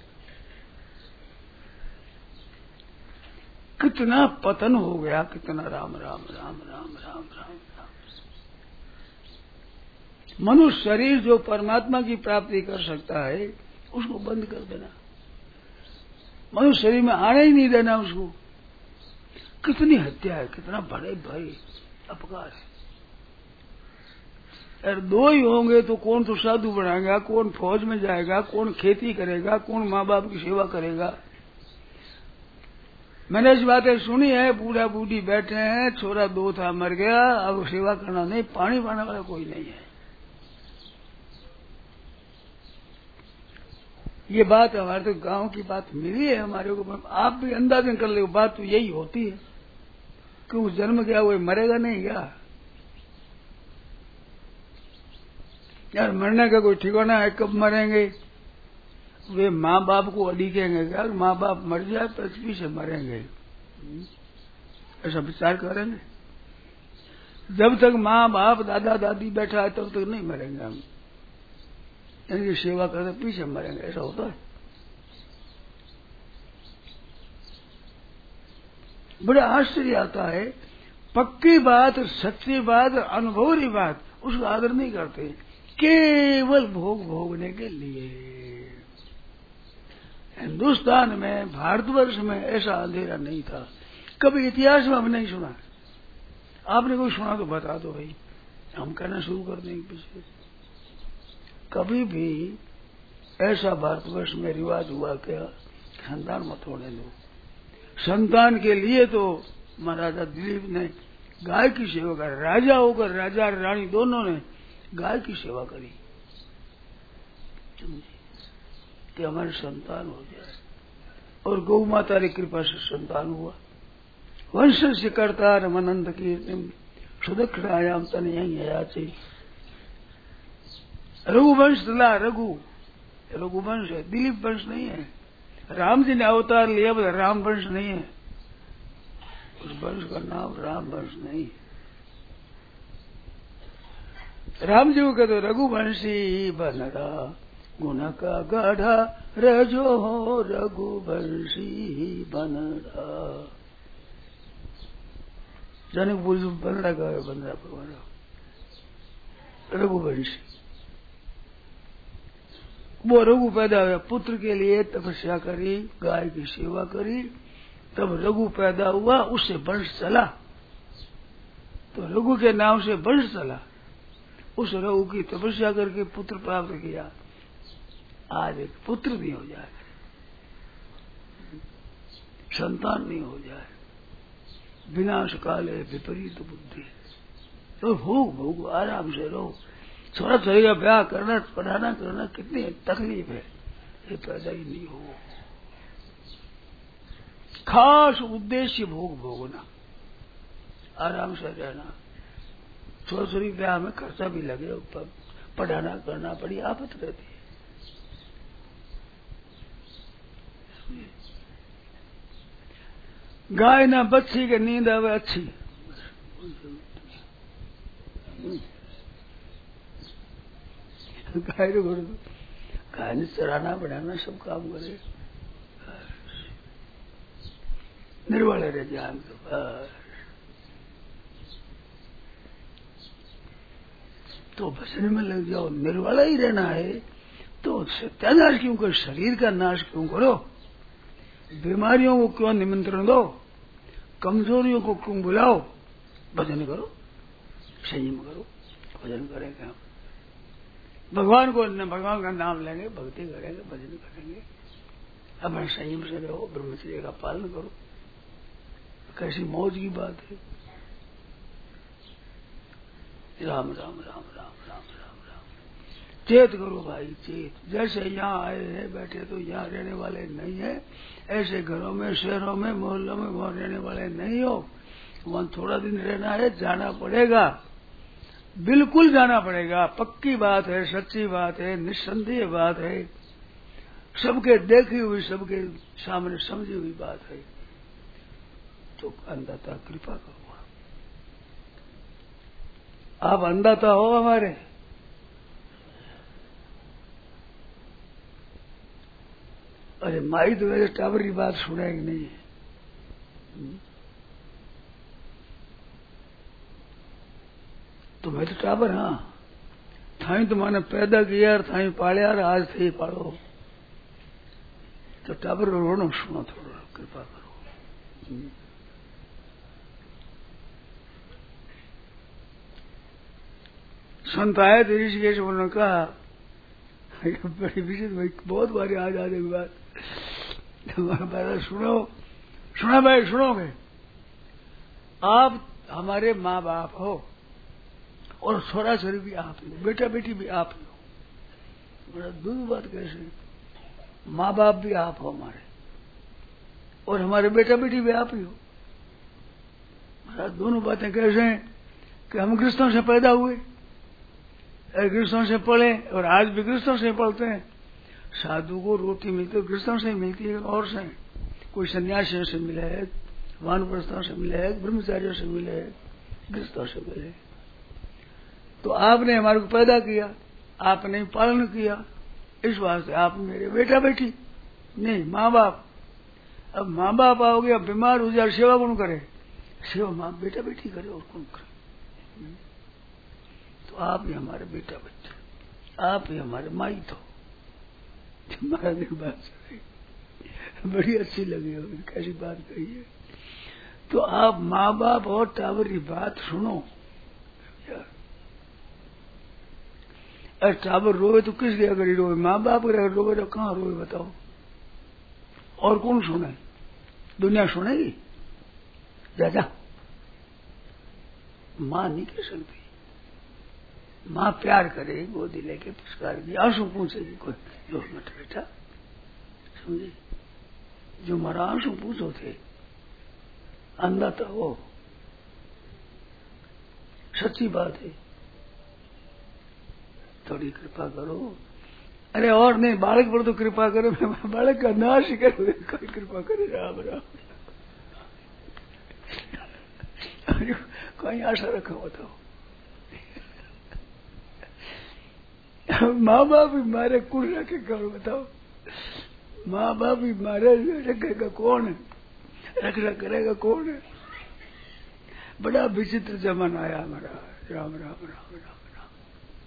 कितना पतन हो गया, कितना राम राम राम राम राम राम राम। मनुष्य शरीर जो परमात्मा की प्राप्ति कर सकता है, उसको बंद कर देना, मनुष्य शरीर में आने ही नहीं देना उसको। कितनी हत्या है, कितना बड़े भाई अपकार है। अगर 2 ही होंगे तो कौन तो साधु बनाएगा, कौन फौज में जाएगा, कौन खेती करेगा, कौन माँ बाप की सेवा करेगा। मैंने इस बातें सुनी है, बूढ़ा बूढ़ी बैठे हैं, छोरा 2 था मर गया, अब सेवा करना नहीं, पानी पाने वाला कोई नहीं है। ये बात हमारे तो गांव की बात मिली है हमारे को। आप भी अंदाजन कर लो, बात तो यही होती है कि वो जन्म गया वो मरेगा नहीं क्या यार। मरने का कोई ठिकाना है, कब मरेंगे? वे माँ बाप को अड़ीकेंगे क्या? माँ बाप मर जाए पृथ्वी से मरेंगे, ऐसा विचार करेंगे? जब तक माँ बाप दादा दादी बैठा है तब तक नहीं मरेंगे हम, इनकी सेवा करते पीछे मरेंगे, ऐसा होता है? बड़ा आश्चर्य आता है। पक्की बात, सच्ची बात, अनुभवी बात, उसका आदर नहीं करते, केवल भोग भोगने के लिए। हिंदुस्तान में, भारतवर्ष में ऐसा अंधेरा नहीं था, कभी इतिहास में हम नहीं सुना। आपने कोई सुना तो बता दो भाई, हम कहना शुरू कर देंगे पीछे। कभी भी ऐसा भारतवर्ष में रिवाज हुआ क्या? संतान मत होने दो। संतान के लिए तो महाराजा दिलीप ने गाय की सेवा कर, राजा होकर राजा रानी दोनों ने गाय की सेवा करी, कि हमारी संतान हो जाए। और गौ माता की कृपा से संतान हुआ। वंश से करता रमनंद कीर्तिम सुदक्षिणायाम तन यही याची। रघुवंश चला, रघुवंश है, दिलीप वंश नहीं है। राम जी ने अवतार लिया, राम वंश नहीं है, उस वंश का नाम राम वंश नहीं है। राम जी को कहते रघुवंशी बनरा, गुण का गाढ़ा रजो हो रघुवंशी बनरा। जनक बोल बनरा का बनरा। रघुवंशी। वो रघु पैदा हुआ, पुत्र के लिए तपस्या करी, गाय की सेवा करी, तब रघु पैदा हुआ, उससे वंश चला। तो रघु के नाम से वंश चला। उस रघु की तपस्या करके पुत्र प्राप्त किया। आज एक पुत्र नहीं हो जाए, संतान नहीं हो जाए, विनाश काल है विपरीत बुद्धि। तो भोग भोग आराम से रहो। छोरा छोरी का ब्याह करना, पढ़ाना करना कितनी तकलीफ है, ये पैदा ही नहीं हो। खास उद्देश्य भोग भोगना, आराम से रहना। छोरा छोरी ब्याह में खर्चा भी लगे, पढ़ाना करना बड़ी आफत रहती है। गाय ना बच्ची के नींद आवे अच्छी। गाय तो गाय ने चराना बढ़ाना सब काम करे, निर्वाले रह जाए तो भजन में लग जाओ। निर्वाला ही रहना है तो सत्यानाश क्यों करो, शरीर का नाश क्यों करो, बीमारियों को क्यों निमंत्रण दो, कमजोरियों को क्यों बुलाओ। भजन करो, संयम करो, भजन करेंगे हम। भगवान को भगवान का नाम लेंगे, भक्ति करेंगे, भजन करेंगे। अपना संयम से रहो, ब्रह्मचर्य का पालन करो। कैसी मौज की बात है। राम राम राम राम राम राम राम। चेत करो भाई, चेत। जैसे यहाँ आए हैं बैठे तो यहाँ रहने वाले नहीं है, ऐसे घरों में, शहरों में, मोहल्लों में वहां रहने वाले नहीं हो। वहां थोड़ा दिन रहना है, जाना पड़ेगा, बिल्कुल जाना पड़ेगा। पक्की बात है, सच्ची बात है, निस्संदेह बात है, सबके देखी हुई, सबके सामने समझी हुई बात है। तो अंधाता कृपा करो। आप अंधाता हो हमारे, अरे माई तो मेरे टावर की बात सुनेगी नहीं। तो मैं तो टावर, हाँ थाई तो मैंने पैदा किया और थाई पालिया और आज थे पालो। तो टावर रोनो सुनो, थोड़ा कृपा करो। संत आए थे ऋषिकेश, उन्होंने कहा बड़ी विचित्र भाई, बहुत बारी आ जाने की बात, तुम्हारा बात सुनो, सुना भाई, सुनोगे। आप हमारे माँ बाप हो और छोरा छोरी भी आप ही हो, बेटा बेटी भी आप ही हो। बड़ा दूर बात कैसे, माँ बाप भी आप हो हमारे, और हमारे बेटा बेटी भी आप ही हो। महाराज दोनों बातें कैसे हैं कि हम कृष्णों से पैदा हुए, कृष्णों से पढ़े, और आज भी कृष्णों से पढ़ते हैं। साधु को रोटी मिलती है कृष्णों से मिलती है, और से कोई सन्यासियों से मिला है, वानप्रस्थों से मिला है, ब्रह्मचारियों से मिले है, कृष्णों से मिले। तो आपने हमारे को पैदा किया, आपने पालन किया, इस वास्ते आप मेरे बेटा बेटी नहीं, माँ बाप। अब माँ बाप आओगे, अब बीमार हो जाए, सेवा कौन करे? सेवा माँ बेटा बेटी करे, और कौन करे? तो आप ही हमारे बेटा बच्चे, आप ही हमारे माई। तो महाराज की बात बड़ी अच्छी लगी होगी, कैसी बात कही है। तो आप माँ बाप और टावर की बात सुनो यार। अरे टावर रोए तो किस लिए अगर रोए? माँ बाप अगर रोए तो कहाँ रोए बताओ? और कौन सुने? दुनिया सुनेगी? दादा माँ नहीं कह सकती। माँ प्यार करेगी, गोदी लेके पुरस्कार की, आंसू पूछेगी, कोई लो मत बेटा, समझे? जो मारा आंसू पूछो थे, अंधा था वो, सच्ची बात है। थोड़ी कृपा करो। अरे और नहीं, बालक पर तो कृपा करो, बालक का नाश करो, कोई कृपा करे। राम राम। कहीं आशा रखो बताओ। माँ बाप भी मारे कुल रखे करो बताओ। माँ बाप भी मारे रखेगा कौन है? रखना करेगा कौन है? बड़ा विचित्र जमाना आया हमारा। राम राम राम राम राम।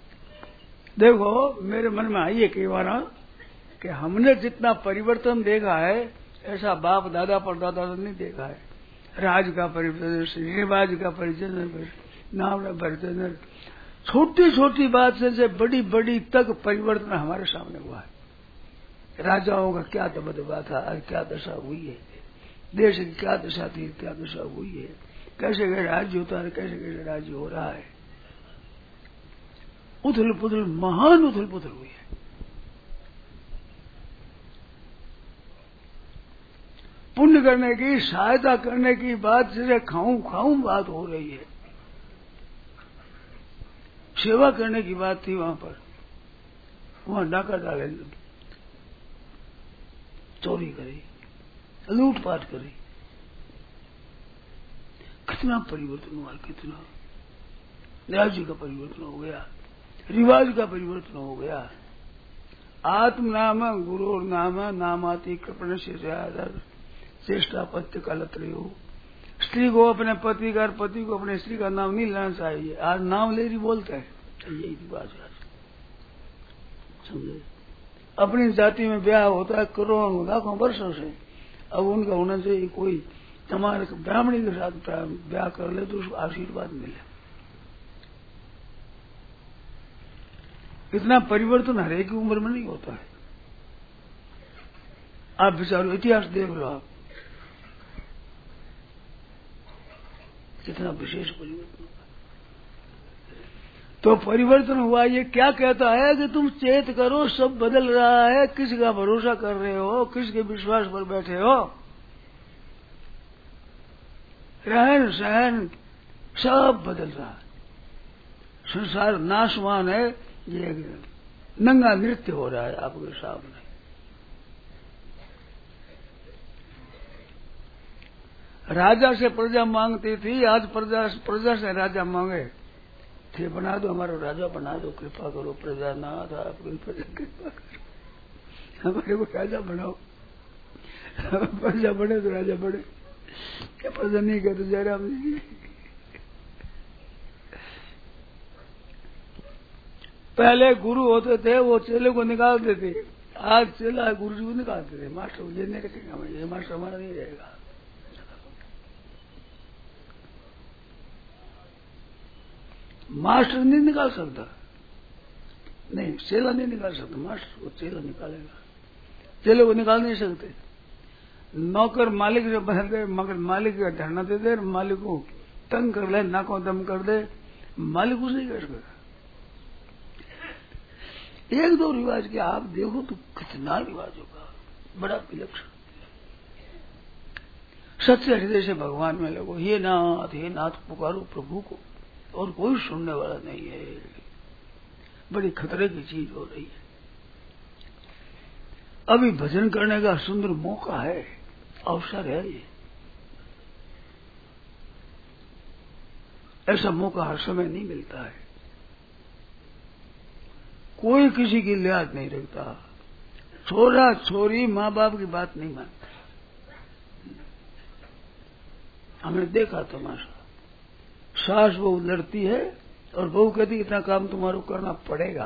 देखो मेरे मन में आई है कई बार कि हमने जितना परिवर्तन देखा है ऐसा बाप दादा परदादा ने नहीं देखा है। राज का परिवर्तन, रिवाज का परिवर्तन, नाम का परिवर्तन, छोटी छोटी बात से बड़ी बड़ी तक परिवर्तन हमारे सामने हुआ है। राजाओं का क्या दबदबा था, आज क्या दशा हुई है, देश की क्या दशा थी, क्या दशा हुई है, कैसे कैसे राज्य होता है, कैसे कैसे राज्य हो रहा है। उथल पुथल, महान उथल पुथल हुई है। पुण्य करने की, सहायता करने की बात जैसे खाऊं खाऊं बात हो रही है। सेवा करने की बात थी वहां पर, वहां डाका डाले, चोरी करी, लूटपाट करी। कितना परिवर्तन हुआ, कितना राज्य का परिवर्तन हो गया, रिवाज का परिवर्तन हो गया। आत्म नाम गुरु नाम नामाति कृपण से चेष्टा पत्य का लतरे हो। स्त्री को अपने पति का, पति को अपने स्त्री का नाम नहीं लेना चाहिए। आज नाम ले रही बोलते हैं, यही रिवाज है। समझे? अपनी जाति में ब्याह होता है करोड़ों लाखों वर्षों से, अब उनका होना चाहिए कोई हमारे ब्राह्मणी के साथ ब्याह कर ले तो उसको आशीर्वाद मिले। इतना परिवर्तन हर एक उम्र में नहीं होता है। आप विचारो, इतिहास देख लो आप, कितना विशेष परिवर्तन हुआ। तो परिवर्तन हुआ, ये क्या कहता है कि तुम चेत करो, सब बदल रहा है। किसका भरोसा कर रहे हो, किसके विश्वास पर बैठे हो? रहन सहन सब बदल रहा है। संसार नाशवान है, ये नंगा नृत्य हो रहा है आपके सामने। राजा से प्रजा मांगती थी, आज प्रजा से राजा मांगे थे। बना दो, हमारा राजा बना दो, कृपा करो प्रजा नाथ, आप कृपा करो, हमारे को राजा बनाओ। प्रजा बने तो राजा बने, क्या प्रजा नहीं कहते जयराम जी। पहले गुरु होते थे, वो चेले को निकालते थे। आज चेला गुरु जी को निकालते थे। मास्टर ये नहीं रखेगा, ये मास्टर हमारा नहीं रहेगा। मास्टर नहीं निकाल सकता, नहीं चेला नहीं निकाल सकता, मास्टर को चेला निकालेगा। चेले को निकाल नहीं सकते। नौकर मालिक से बदल दे, मगर मालिक का धरना दे दे, मालिक को तंग कर ले, नाकों दम कर दे, मालिक कुछ नहीं कर सकता। एक दो रिवाज के आप देखो तो कितना रिवाज होगा, बड़ा विलक्षण। सच्चे हृदय से भगवान में लगो, हे नाथ पुकारो प्रभु को, और कोई सुनने वाला नहीं है। बड़ी खतरे की चीज हो रही है। अभी भजन करने का सुंदर मौका है, अवसर है ये। ऐसा मौका हर समय नहीं मिलता है। कोई किसी की लिहाज नहीं रखता। छोरा छोरी माँ बाप की बात नहीं मानता। हमने देखा तमाशा, सास बहू लड़ती है और बहू कहती इतना काम तुम्हारा करना पड़ेगा।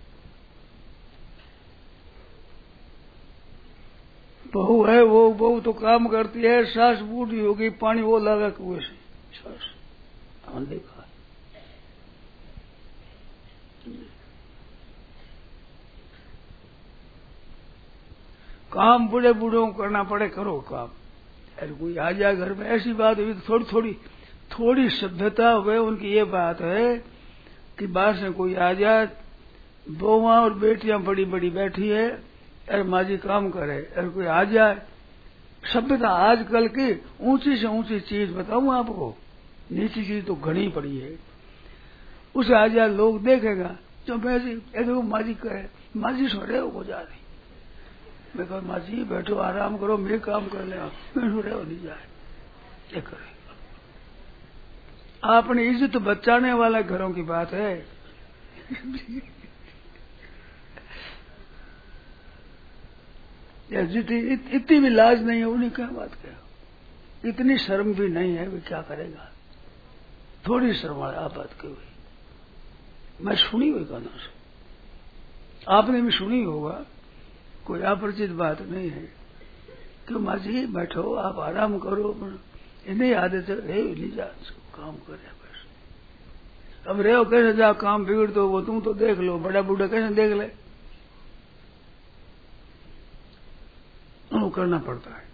बहू है वो बहू तो काम करती है, सास बूढ़ी होगी, पानी वो लगा कुएं से। सास हमने देखा। काम बूढ़े बूढ़ों को करना पड़े, करो काम। अरे कोई आ जाए घर में, ऐसी बात हुई तो थोड़ी सभ्यता हुए। उनकी ये बात है कि बाहर से कोई आ जाए, बहुआं और बेटियां बड़ी बड़ी बैठी है, अरे माँ जी काम करे, अरे कोई आ जाए। सभ्यता आजकल की ऊंची से ऊंची चीज बताऊं आपको, नीची चीज तो घनी पड़ी है। उसे आ जाए, लोग देखेगा तो देखो माँ जी करे, माँ जी सो रहे हो जा रही। मैं कहूँ माँ जी बैठो आराम करो, मैं काम कर ले, मैं सो रहे हो नहीं जाए, क्या करे। अपनी इज्जत बचाने वाला घरों की बात है। इतनी भी लाज नहीं है, उन्हें क्या बात कहो। इतनी शर्म भी नहीं है, वे क्या करेगा। थोड़ी शर्म आप बात की हुई, मैं सुनी हुई कानों से। आपने भी सुनी होगा, कोई अपरिचित बात नहीं है। क्यों माँ जी बैठो, आप आराम करो, इन्हें आदत है नहीं जा काम करे बस। अब रहो कैसे जा काम बिगड़ तो वो तुम तो देख लो, बड़ा बूढ़ा कैसे देख ले, उनको करना पड़ता है,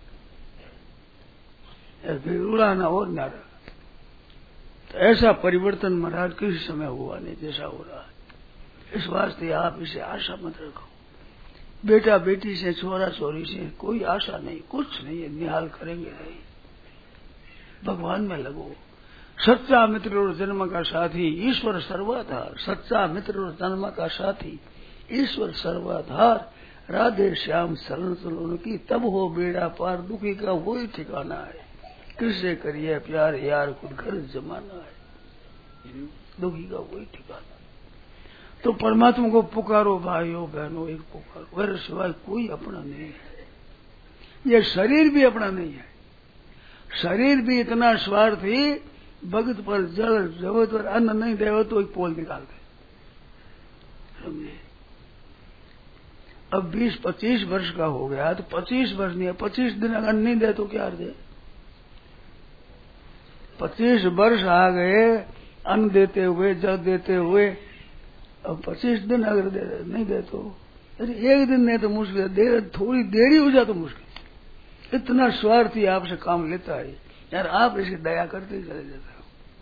फिर उड़ाना और नारा। तो ऐसा परिवर्तन महाराज किसी समय हुआ नहीं जैसा हो रहा है। इस वास्ते आप इसे आशा मत रखो। बेटा बेटी से, छोरा छोरी से कोई आशा नहीं, कुछ नहीं है, निहाल करेंगे नहीं, भगवान में लगो। सच्चा मित्र और जन्म का साथी ईश्वर सर्वाधार, सच्चा मित्र और जन्म का साथी ईश्वर सर्वाधार, राधे श्याम शरण चलो की, तब हो बेड़ा पार, दुखी का वही ठिकाना है। किससे करिए प्यार यार, खुद घर जमाना है, दुखी का वही ठिकाना। तो परमात्मा को पुकारो भाइयों बहनों, एक पुकारो, मेरे सिवाय कोई अपना नहीं है। ये शरीर भी अपना नहीं है, शरीर भी इतना स्वार्थी, भगत पर जल जगत पर अन्न नहीं देवे तो एक पोल निकाल दे, समझे। अब 20-25 वर्ष का हो गया तो 25 वर्ष नहीं है, 25 दिन अगर नहीं दे तो क्या दे। 25 वर्ष आ गए अन्न देते हुए, जल देते हुए, अब 25 दिन अगर नहीं दे तो, अरे एक दिन नहीं तो मुश्किल, देर थोड़ी देरी हो जाए तो मुश्किल। इतना स्वार्थी आपसे काम लेता है यार, आप इसे दया करते ही चले जाते हो।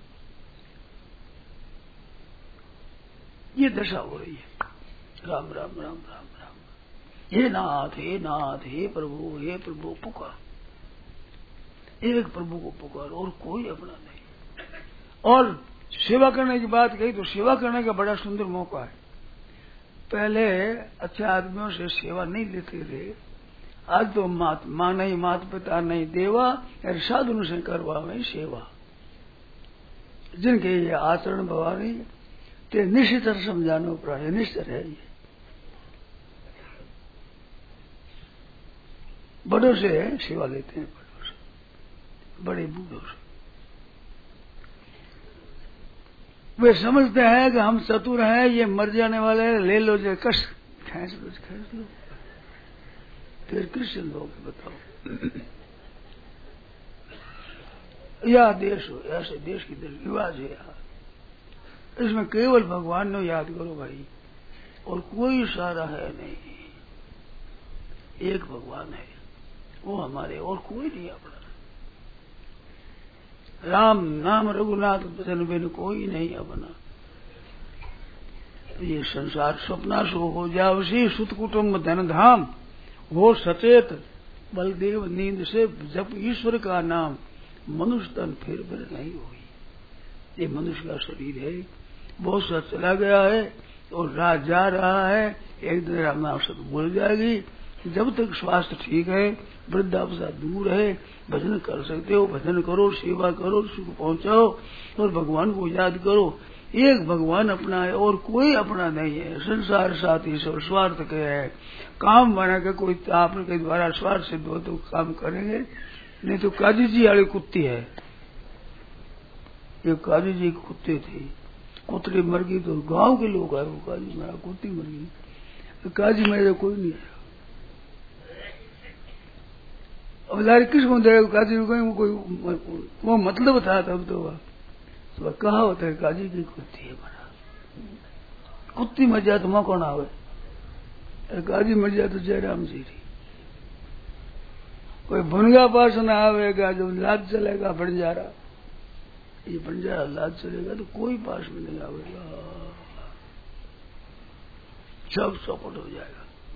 ये दशा हो रही है। राम राम राम राम राम। हे नाथ हे नाथ, हे प्रभु पुकार, एक प्रभु को पुकार और कोई अपना नहीं। और सेवा करने की बात कही तो सेवा करने का बड़ा सुंदर मौका है। पहले अच्छे आदमियों से सेवा नहीं लेते थे, आज तो माँ नहीं, माता पिता नहीं, देवा यार साधु से करवा में सेवा, जिनके ये आचरण भवानी ते निश्चित समझानो प्राय निश्चित है। ये बड़ों से सेवा लेते हैं, बड़ों से, बड़े बूढ़ों से। वे समझते हैं कि हम चतुर हैं, ये मर जाने वाले हैं, ले लो जो कष्ट, खींच लो, फिर कृष्ण लोग बताओ। या देश हो, ऐसे देश की रिवाज है यार, इसमें केवल भगवान ने याद करो भाई, और कोई सारा है नहीं, एक भगवान है, वो हमारे, और कोई नहीं अपना। राम नाम रघुनाथ भजन बिन कोई नहीं अपना। ये संसार स्वप्ना सो हो जावसी, सुत कुटुम्ब धन धाम, हो सचेत बलदेव नींद से, जप ईश्वर का नाम, मनुष्य तन फिर नहीं हुई। ये मनुष्य का शरीर है, बहुत सा चला गया है और रात जा रहा है, एक दिन रामनाम भूल जाएगी। जब तक स्वास्थ्य ठीक है, वृद्धावस्था दूर है, भजन कर सकते हो, भजन करो, सेवा करो, सुख पहुंचाओ और भगवान को याद करो। एक भगवान अपना है और कोई अपना नहीं है। संसार साथी सब स्वार्थ के है, काम बना के कोई आपके द्वारा स्वार्थ सिद्ध हो तो काम करेंगे, नहीं तो काजी जी वाली कुत्ती है। ये काजी जी कुत्ते थी, कुतरी मर गई तो गांव के लोग आए, वो काजी मेरा कुत्ती मर गई, तो काजी मेरे कोई नहीं है। अब लारी किसको देगा, काजी को कोई वो मतलब था तब तो कहा होता है काजी की कुत्ती है बड़ा, कुत्ती मर जाए तो मां कौन आवे, काजी मर जाए तो जयराम जी थी। कोई भुनगा पास न आवेगा, जब लाद चलेगा बंजारा, ये बंजारा लाद चलेगा तो कोई पास में नहीं आवेगा, सब चौपट हो जाएगा।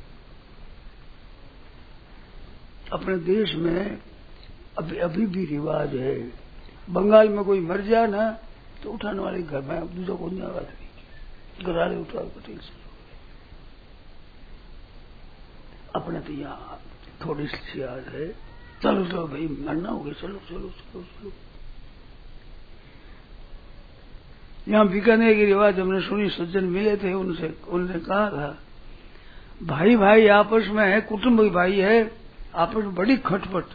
अपने देश में अभी भी रिवाज है, बंगाल में कोई मर जाए ना तो उठाने वाले घर में दूसरा कोई नहीं आवाज नहीं, घराले उठाओ पटेल से। अपने तो यहाँ थोड़ी सी याद है, चलो तो भाई मरना हो गया, चलो चलो चलो चलो। यहाँ बीकानेर की रिवाज हमने सुनी, सज्जन मिले थे उनसे, उन्होंने कहा था भाई भाई आपस में है, कुटुंब भाई है, आपस में बड़ी खटपट,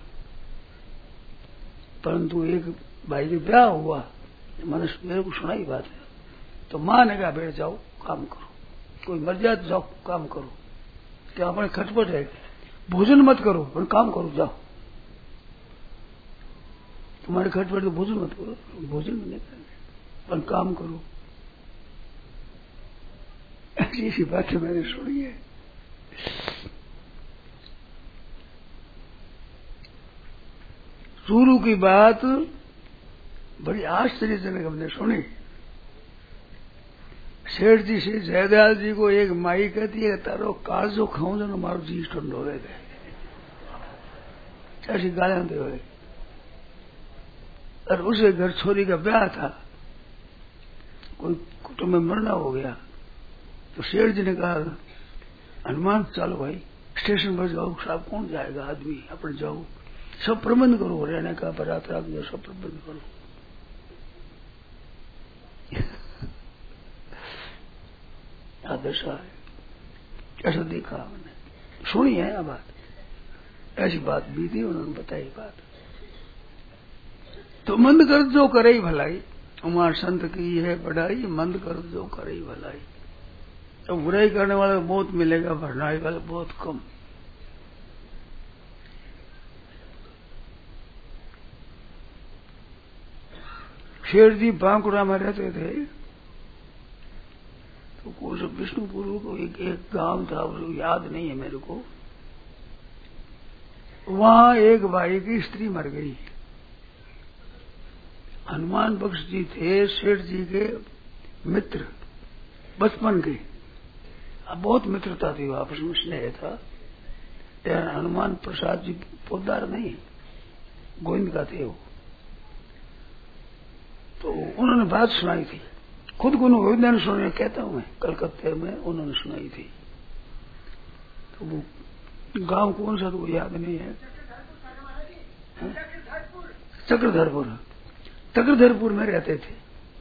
परंतु एक भाई के ब्याह हुआ, मैंने मेरे को सुनाई बात है, तो माँ ने कहा बैठ जाओ काम करो, कोई मर जाए तो जाओ काम करो, क्या अपने खटपट है, भोजन मत करो पर काम करो, जाओ तुम्हारे खटपट तो भोजन मत करो, भोजन नहीं करेंगे पर काम करो। ऐसी बातें मैंने सुनी है। शुरू की बात बड़ी आश्चर्यजनक हमने सुनी। सेठ जी से जयदयाल जी को एक माई कहती है तारो काजो खाऊं जो मारो जी ठंडो रह गए, ऐसी गालियां दे हुए। और उसे घर छोरी का ब्याह था, कोई कुटुंब में मरना हो गया, तो सेठ जी ने कहा हनुमान चलो भाई स्टेशन पर जाओ, साहब कौन जाएगा आदमी, अपने जाओ सब प्रबंध करो, रहने का बारात रख दो, सब प्रबंध करो। दशा है, ऐसा देखा हमने, सुनी है ना बात, ऐसी बात बीती, उन्होंने बताई बात। तो मंद कर जो करे ही भलाई, उमार संत की है बढ़ाई, मंद कर जो करे ही भलाई। तो बुराई करने वाले को बहुत मिलेगा, भरनाई वाले बहुत कम। शेर जी बांकुड़ा में रहते थे, तो कुछ विष्णुपुर को एक गांव था, उसको याद नहीं है मेरे को, वहां एक भाई की स्त्री मर गई। हनुमान बख्श जी थे सेठ जी के मित्र बचपन के, अब बहुत मित्रता थी, आपस में स्नेह था। हनुमान प्रसाद जी पोदार नहीं, गोविंद का थे वो। तो उन्होंने बात सुनाई थी, खुद को गोविंद ने सुनाई, कहता हूं मैं, कलकत्ते में उन्होंने सुनाई थी। तो वो गांव कौन सा तो वो याद नहीं है, चक्रधरपुर में रहते थे,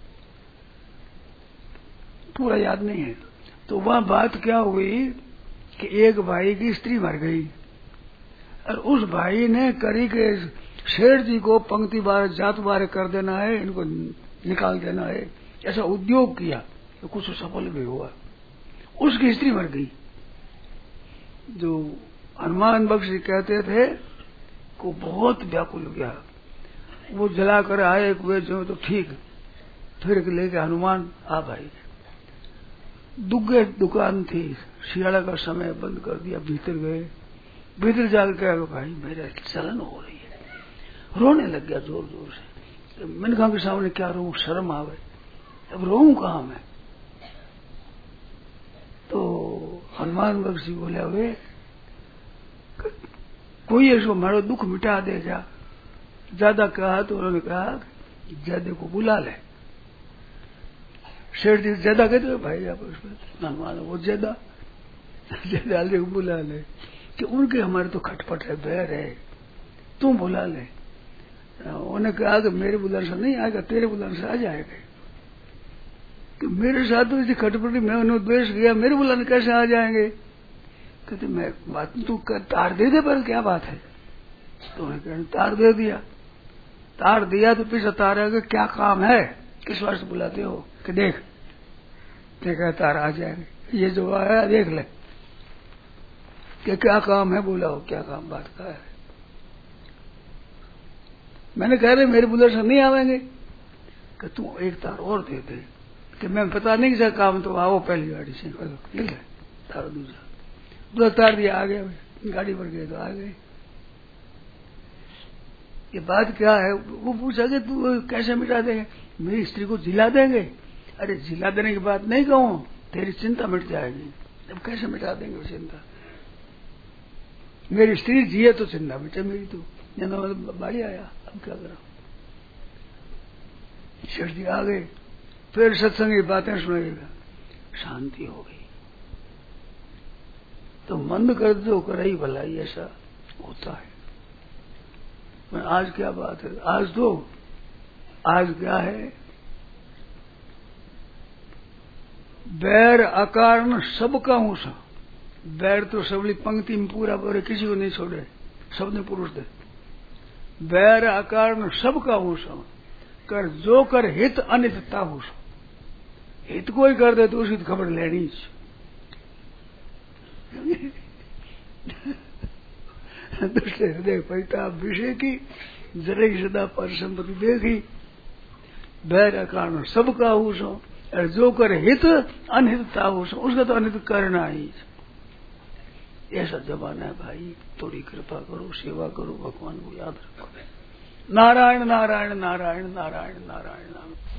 पूरा याद नहीं है। तो वहां बात क्या हुई कि एक भाई की स्त्री मर गई, और उस भाई ने करी के शेठ जी को पंक्ति बार जात बार कर देना है, इनको निकाल देना है, ऐसा उद्योग किया, तो कुछ सफल भी हुआ। उसकी स्त्री मर गई। जो हनुमान बख्श कहते थे को बहुत व्याकुल गया, वो जलाकर आए कुएं जो तो ठीक, फिर लेके हनुमान आ भाई, दुग्गे दुकान थी, शियाला का समय बंद कर दिया, भीतर गए, भीतर जाकर भाई मेरा चलन हो रही है, रोने लग गया जोर जोर से। मैंने कहा कि सामने क्या रो, शर्म आवे, अब रोऊं कहां मैं। तो हनुमान बख्श जी बोले हुए कोई ऐसो मारो दुख मिटा दे जा, ज्यादा कहा तो उन्होंने कहा ज्यादा को बुला ले। शेठ जी ज्यादा कहते हो भाई आप उसमें हनुमान, वो ज्यादा को बुला ले कि उनके हमारे तो खटपट है, बैर है, तू बुला ले। उन्होंने कहा कि मेरे बुलाने से नहीं आएगा, तेरे बुलाने से आ जाएगा। कि मेरे साथ तो इसी खटपटी में उन्होंने द्वेष किया, मेरे बुलाने कैसे आ जाएंगे। कहते मैं बात तू तार दे दे, पर क्या बात है। तो उन्होंने कहा तार दे दिया, तार दिया तो पीछे तार आगे क्या काम है, किस वास्ते बुलाते हो, कि देख देखा तार आ जाएंगे, ये जो आया देख ले कि क्या काम है, बुलाओ क्या काम बात का है। मैंने कह रहे मेरे बुलाने से नहीं आवेंगे, कि तू एक तार और दे दे, कि मैं पता नहीं क्या काम, तो आओ पहली गाड़ी से ले तार, दूसरा तार दिया, आ गया, गाड़ी पर गए तो आ गए। ये बात क्या है, वो पूछा कि तू कैसे मिटा देंगे, मेरी स्त्री को जिला देंगे। अरे जिला देने की बात नहीं कहूं, तेरी चिंता मिट जाएगी। अब कैसे मिटा देंगे वो चिंता, मेरी स्त्री जिए तो चिंता मिटे मेरी, तो बाड़ी आया, अब क्या करा। शेठ जी आ गए, फिर सत्संग की बातें सुनेगा, शांति हो गई। तो मंद कर दो करे ही भलाई, ऐसा होता है। मैं आज क्या बात है, आज क्या है, बैर अकारण सबका हूं सा। बैर तो सबली पंक्ति में पूरा पूरे किसी को नहीं छोड़े, सबने पुरुष दे। बैर अकारण सबका हूं सा, कर जो कर हित अनितता हूं सा। हित कोई कर दे तो उसकी खबर लेनी, दुष्ट हृदय परिताप विषय की जरे सदा पर संपत्ति देखी बैर कारण सबका हूसो और जो कर हित अनहित ताहूसो उसका तो अनहित करना ही। ऐसा जमाना है भाई, थोड़ी कृपा करो, सेवा करो, भगवान को याद रखो। नारायण नारायण नारायण नारायण नारायण नारायण।